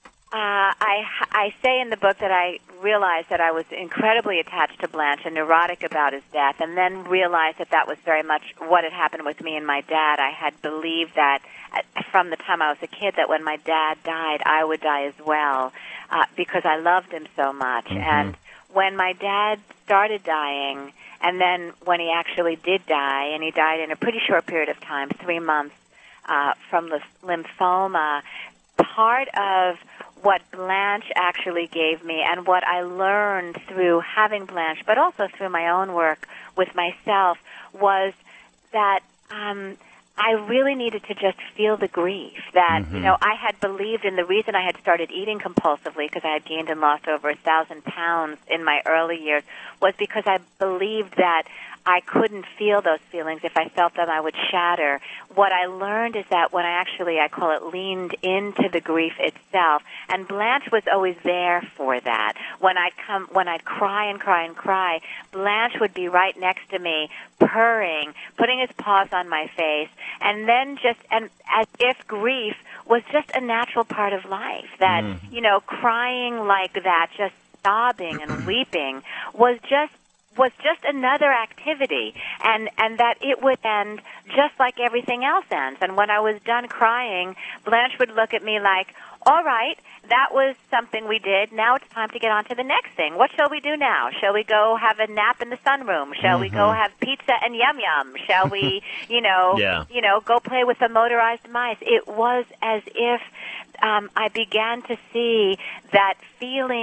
uh, I, I say in the book that I realized that I was incredibly attached to Blanche and neurotic about his death, and then realized that that was very much what had happened with me and my dad. I had believed that uh, from the time I was a kid that when my dad died, I would die as well uh, because I loved him so much. Mhm. And when my dad started dying, and then when he actually did die, and he died in a pretty short period of time, three months uh, from the lymphoma, part of what Blanche actually gave me and what I learned through having Blanche, but also through my own work with myself, was that um, I really needed to just feel the grief. That, Mhm. you know, I had believed in the reason I had started eating compulsively, because I had gained and lost over a thousand pounds in my early years, was because I believed that I couldn't feel those feelings. If I felt them, I would shatter. What I learned is that when I actually, I call it, leaned into the grief itself, and Blanche was always there for that. When I'd come, when I'd cry and cry and cry, Blanche would be right next to me, purring, putting his paws on my face, and then just, and as if grief was just a natural part of life. That, Mm. you know, crying like that, just sobbing and weeping, was just was just another activity, and and that it would end just like everything else ends. And when I was done crying, Blanche would look at me like, all right, that was something we did. Now it's time to get on to the next thing. What shall we do now? Shall we go have a nap in the sunroom? Shall we go Mhm. have pizza and yum yum? Shall we, you know, Yeah. you know, go play with the motorized mice? It was as if um, I began to see that feeling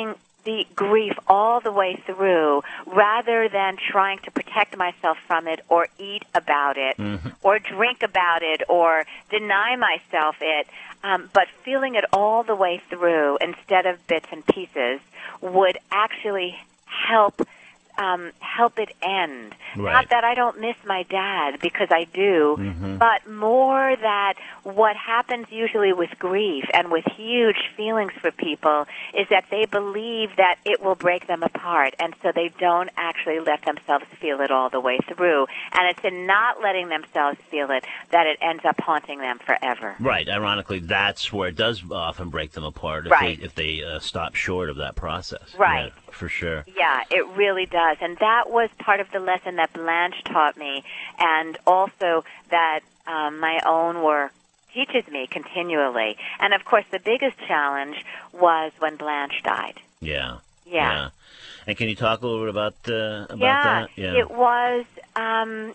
the grief all the way through rather than trying to protect myself from it or eat about it Mm-hmm. or drink about it or deny myself it, um, but feeling it all the way through instead of bits and pieces would actually help um, help it end. Right. Not that I don't miss my dad, because I do, Mhm. but more that what happens usually with grief and with huge feelings for people is that they believe that it will break them apart, and so they don't actually let themselves feel it all the way through. And it's in not letting themselves feel it that it ends up haunting them forever. Right. Ironically, that's where it does often break them apart if Right. they if they uh, stop short of that process. Right. Yeah, for sure. Yeah, it really does. And that was part of the lesson that Blanche taught me, and also that um, my own work teaches me continually. And, of course, the biggest challenge was when Blanche died. Yeah. Yeah. And can you talk a little bit about uh, about yeah, that? Yeah. it was, um,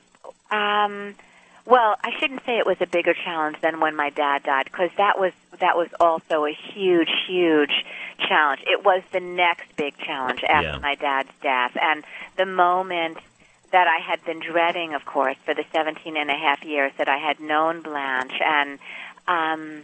um, well, I shouldn't say it was a bigger challenge than when my dad died, because that was, that was also a huge, huge challenge. It was the next big challenge after Yeah. my dad's death. And the moment that I had been dreading, of course, for the seventeen and a half years that I had known Blanche. And um,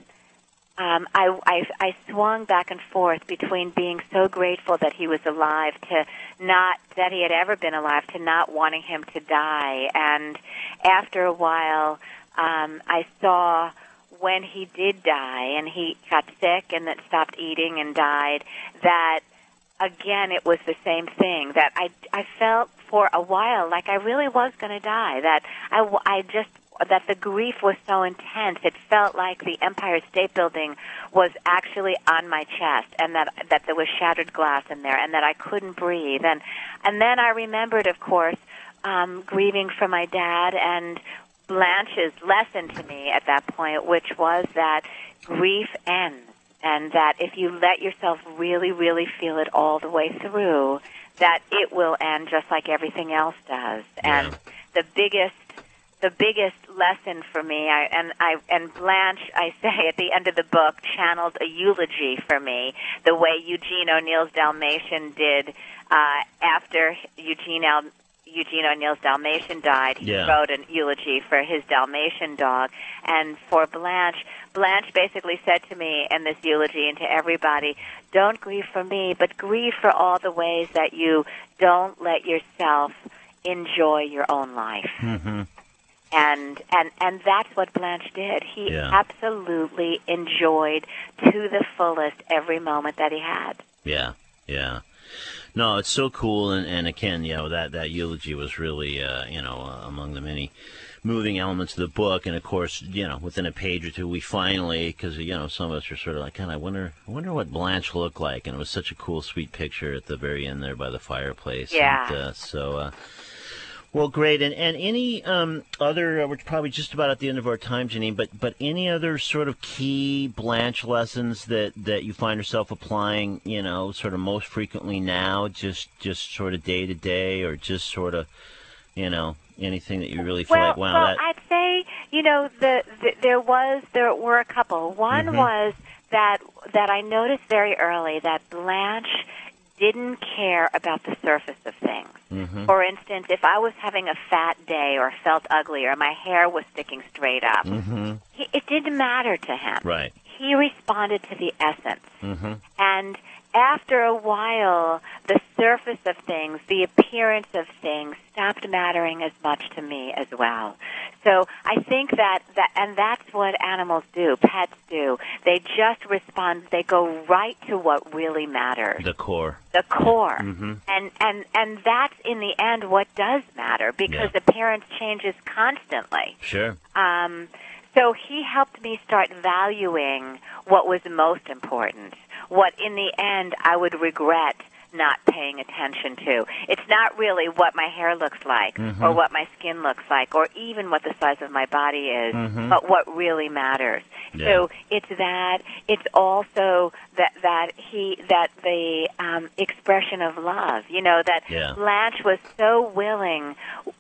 um, I, I, I swung back and forth between being so grateful that he was alive to not, that he had ever been alive, to not wanting him to die. And after a while, um, I saw when he did die and he got sick and then stopped eating and died, that again it was the same thing, that I, I felt for a while like I really was going to die, that I, I just, that the grief was so intense. It felt like the Empire State Building was actually on my chest, and that that there was shattered glass in there, and that I couldn't breathe. And and then I remembered, of course, um, grieving for my dad and Blanche's lesson to me at that point, which was that grief ends, and that if you let yourself really, really feel it all the way through, that it will end just like everything else does. And Yeah. the biggest the biggest lesson for me, I, and I and Blanche, I say at the end of the book, channeled a eulogy for me, the way Eugene O'Neill's Dalmatian did uh, after Eugene Al, Eugene O'Neill's Dalmatian died. He Yeah. wrote an eulogy for his Dalmatian dog, and for Blanche, Blanche basically said to me in this eulogy and to everybody, don't grieve for me, but grieve for all the ways that you don't let yourself enjoy your own life. Mm-hmm. And, and and that's what Blanche did. He Yeah. absolutely enjoyed to the fullest every moment that he had. Yeah, yeah. No, it's so cool, and, and again, you know, that, that eulogy was really, uh, you know, uh, among the many moving elements of the book, and of course, you know, within a page or two, we finally, because, you know, some of us are sort of like, God, I wonder, I wonder what Blanche looked like, and it was such a cool, sweet picture at the very end there by the fireplace. Yeah. And, uh, so, uh, well, great. And and any um, other, uh, we're probably just about at the end of our time, Janine, but but any other sort of key Blanche lessons that, that you find yourself applying, you know, sort of most frequently now, just just sort of day to day, or just sort of, you know, anything that you really feel well, like, wow, well, that. I'd say, you know, the, the there was there were a couple. One Mhm. was that that I noticed very early that Blanche didn't care about the surface of things. Mhm. For instance, if I was having a fat day or felt ugly or my hair was sticking straight up, Mhm. he, it didn't matter to him. Right. He responded to the essence. Mhm. And after a while, the surface of things, the appearance of things, stopped mattering as much to me as well. So I think that, that and that's what animals do, pets do. They just respond, they go right to what really matters. The core. The core. Mhm. And, and, and that's, in the end, what does matter, because Yeah. appearance changes constantly. Sure. Um, so he helped me start valuing what was most important, what in the end I would regret not paying attention to. It's not really what my hair looks like, Mhm. or what my skin looks like, or even what the size of my body is, Mhm. but what really matters. Yeah. So it's that. It's also that that he that the um, expression of love. You know, that Yeah. Blanche was so willing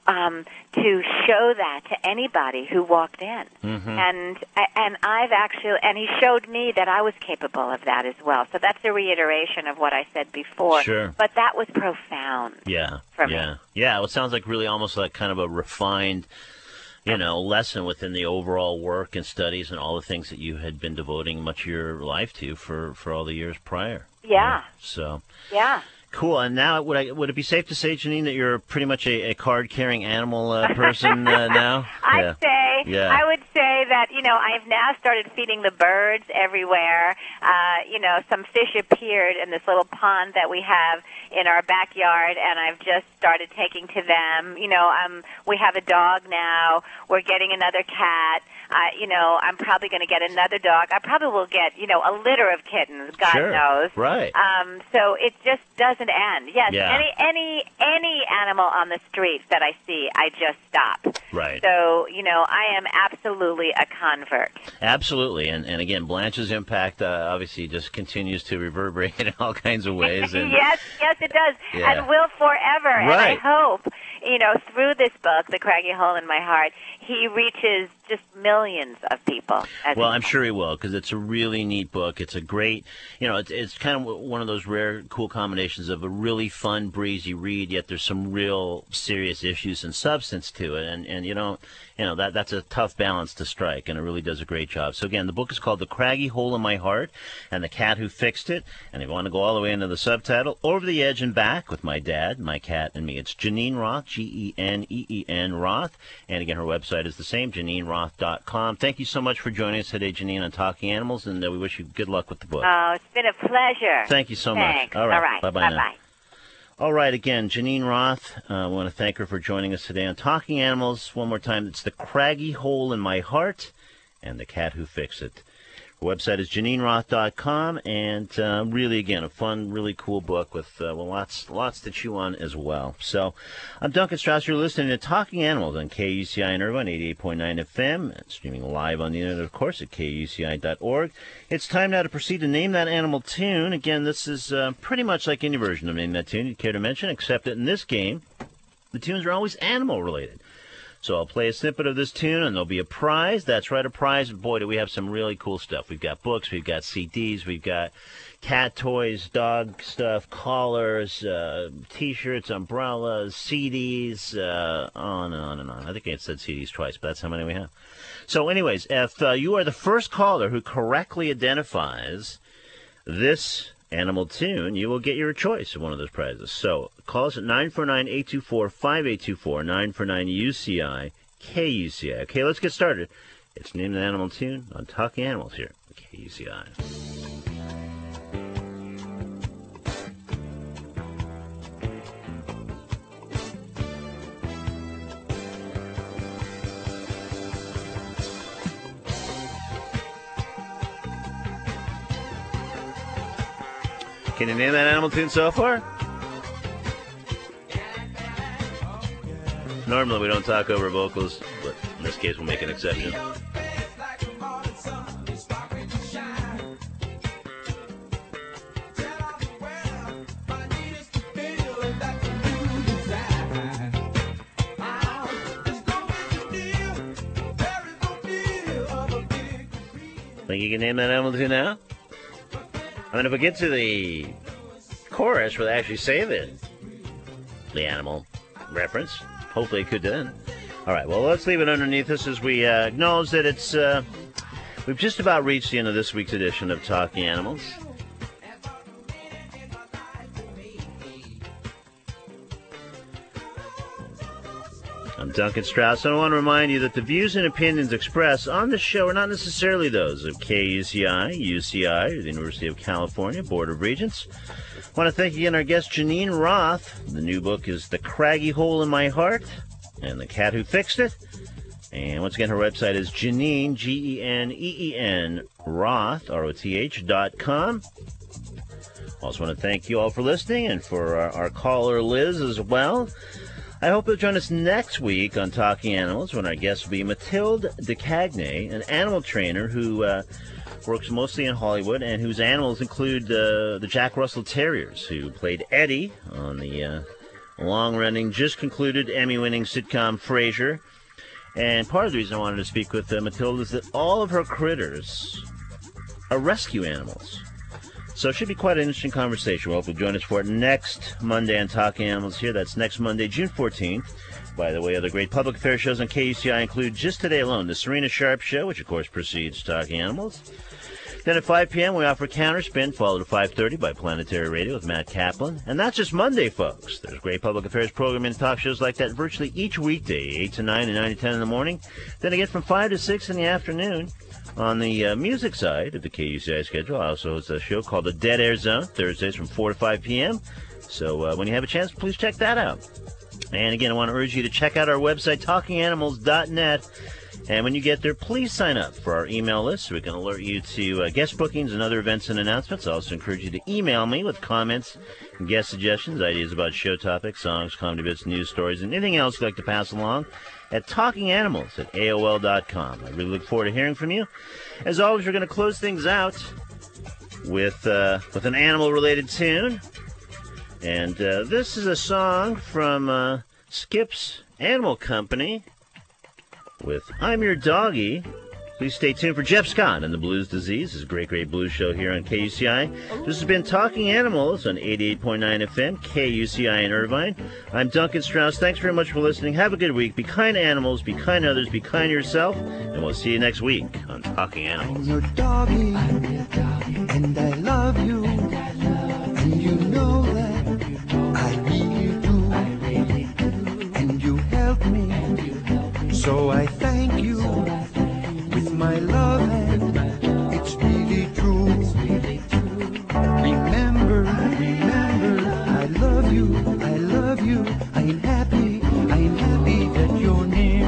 um, to show that to anybody who walked in. Mm-hmm. And and I've actually, and he showed me that I was capable of that as well. So that's a reiteration of what I said before. Sure. But that was profound. Yeah. For me. Yeah. Yeah. Well, it sounds like really almost like kind of a refined, you know, lesson within the overall work and studies and all the things that you had been devoting much of your life to for, for all the years prior. Yeah. So. Yeah. Cool. And now, would I would it be safe to say, Janine, that you're pretty much a, a card-carrying animal uh, person uh, now? I'd yeah. say, Yeah. I would say that, you know, I've now started feeding the birds everywhere. Uh, you know, some fish appeared in this little pond that we have in our backyard, and I've just started taking to them. You know, um, we have a dog now. We're getting another cat. Uh, you know, I'm probably going to get another dog. I probably will get, you know, a litter of kittens, God Sure. knows. Right. Um, so it just doesn't end. Yes, Yeah. any any any animal on the streets that I see, I just stop. Right. So, you know, I am absolutely a convert. Absolutely. And, and again, Blanche's impact uh, obviously just continues to reverberate in all kinds of ways. And, yes, yes, it does, Yeah. and will forever. And I Right. hope, you know, through this book, The Craggy Hole in My Heart, he reaches just millions of people. As Well, he I'm can. sure he will, because it's a really neat book. It's a great, you know, it's, it's kind of one of those rare, cool combinations of a really fun, breezy read, yet there's some real serious issues and substance to it. And, and you know, you know that that's a tough balance to strike, and it really does a great job. So again, the book is called The Craggy Hole in My Heart and the Cat Who Fixed It. And if you want to go all the way into the subtitle, Over the Edge and Back with My Dad, My Cat, and Me. It's Janine Roth, G E N E E N Roth. And again, her website is the same, janine roth dot com. Thank you so much for joining us today, Janine, on Talking Animals, and uh, we wish you good luck with the book. Oh, it's been a pleasure. Thank you so Thanks. much. All right. All right. Bye-bye now. Bye-bye. All right, again, Janine Roth, uh, I want to thank her for joining us today on Talking Animals. One more time, it's The Craggy Hole in My Heart and the Cat Who Fixed It. Her website is janine roth dot com, and uh, really, again, a fun, really cool book with uh, well, lots lots to chew on as well. So, I'm Duncan Strauss. You're listening to Talking Animals on K U C I in Irvine, eighty-eight point nine F M, and streaming live on the internet, of course, at K U C I dot org. It's time now to proceed to Name That Animal Tune. Again, this is uh, pretty much like any version of Name That Tune you'd care to mention, except that in this game, the tunes are always animal-related. So I'll play a snippet of this tune, and there'll be a prize. That's right, a prize. Boy, do we have some really cool stuff. We've got books, we've got C Ds, we've got cat toys, dog stuff, collars, uh, T-shirts, umbrellas, C Ds, uh, on and on and on. I think I said C Ds twice, but that's how many we have. So anyways, if uh, you are the first caller who correctly identifies this animal tune, you will get your choice of one of those prizes. So call us at nine four nine, eight two four, five eight two four, nine four nine U C I, K U C I. Okay, let's get started. It's Name the Animal Tune on Talking Animals here at K U C I. Can you name that animal tune so far? Normally we don't talk over vocals, but in this case we'll make an exception. Think you can name that animal tune now? I mean, if we get to the chorus where they actually say the, the animal reference, hopefully it could then. All right, well, let's leave it underneath us as we uh, acknowledge that it's, uh, we've just about reached the end of this week's edition of Talking Animals. I'm Duncan Strauss, and I want to remind you that the views and opinions expressed on the show are not necessarily those of K U C I, U C I, or the University of California Board of Regents. I want to thank again our guest, Janine Roth. The new book is The Craggy Hole in My Heart and the Cat Who Fixed It. And once again, her website is Janine, G E N E E N, Roth, R O T H, dot com. Also want to thank you all for listening, and for our, our caller, Liz, as well. I hope you'll join us next week on Talking Animals, when our guest will be Mathilde de Cagny, an animal trainer who uh, works mostly in Hollywood, and whose animals include uh, the Jack Russell Terriers, who played Eddie on the uh, long-running, just concluded Emmy-winning sitcom Frasier. And part of the reason I wanted to speak with uh, Matilda is that all of her critters are rescue animals. So it should be quite an interesting conversation. We'll hope you'll join us for it next Monday on Talking Animals here. That's next Monday, June fourteenth. By the way, other great public affairs shows on K U C I include just today alone the Serena Sharp Show, which of course precedes Talking Animals. Then at five p.m. we offer Counterspin, followed at five thirty by Planetary Radio with Matt Kaplan. And that's just Monday, folks. There's great public affairs programming and talk shows like that virtually each weekday, eight to nine and nine to ten in the morning. Then again from five to six in the afternoon. On the uh, music side of the K U C I schedule, I also host a show called The Dead Air Zone, Thursdays from four to five p.m. So uh, when you have a chance, please check that out. And again, I want to urge you to check out our website, talking animals dot net. And when you get there, please sign up for our email list so we can alert you to uh, guest bookings and other events and announcements. I also encourage you to email me with comments and guest suggestions, ideas about show topics, songs, comedy bits, news stories, and anything else you'd like to pass along at talking animals at A O L dot com. I really look forward to hearing from you. As always, we're going to close things out with, uh, with an animal-related tune. And uh, this is a song from uh, Skip's Animal Company with I'm Your Doggy. Please stay tuned for Jeff Scott and the Blues Disease, his great, great blues show here on K U C I. This has been Talking Animals on eighty-eight point nine F M, K U C I in Irvine. I'm Duncan Strauss. Thanks very much for listening. Have a good week. Be kind to animals, be kind to others, be kind to yourself, and we'll see you next week on Talking Animals. I'm your doggy, and I love you, and you know that I really do, and you help me, so I thank you. With my love, and it's really true. Remember, remember, I love you, I love you. I'm happy, I'm happy that you're near.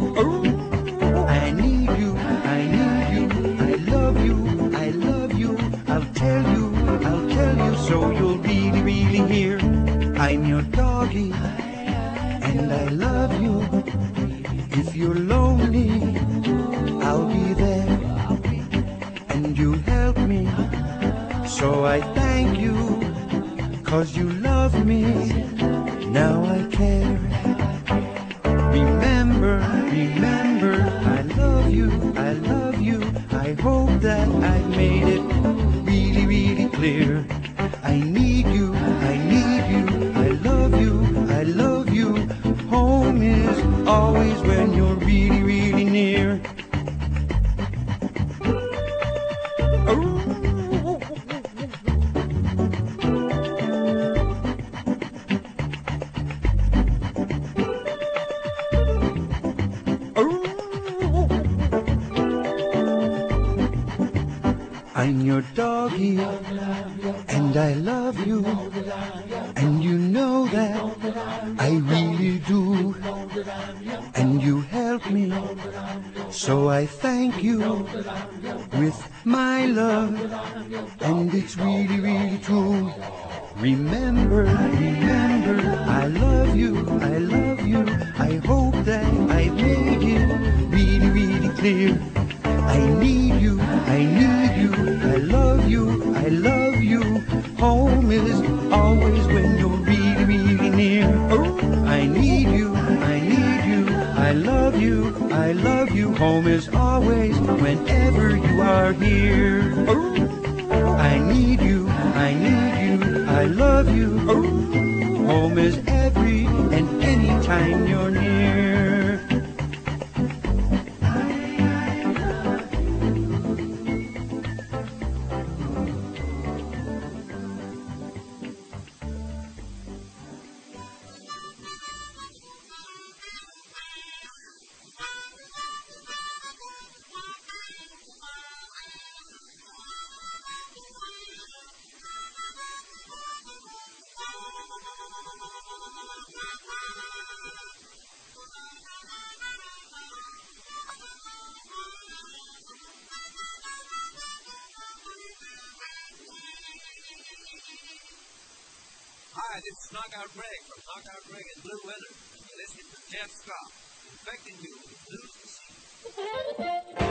I need you, I need you. I love you, I love you. I'll tell you, I'll tell you, so you'll really, really hear. I'm your doggy, and I love you. If you're lonely, I'll be there, and you help me, so I thank you, 'cause you love me, now I care. Remember, remember, I love you, I love you, I hope that I made it really, really clear. I need you, I need you, I love you, I love you, home is always when you're really, really near. I'm your doggy, and I love you, and you know that I really do, and you help me, so I thank you with my love, and it's really, really true. Remember, remember, I love you, I love you, I hope that I made it really, really clear. I need you, I need you, I love you, I love you. Home is always when you're really, really near. I need you, I need you, I love you, I love you. Home is always whenever you are here. I need you, I need you, I love you. Home is every and any time you're near. Hi, this is Knockout Greg from Knockout Greg and Blue Weather. You're listening to Jeff Scott, infecting you with blues disease.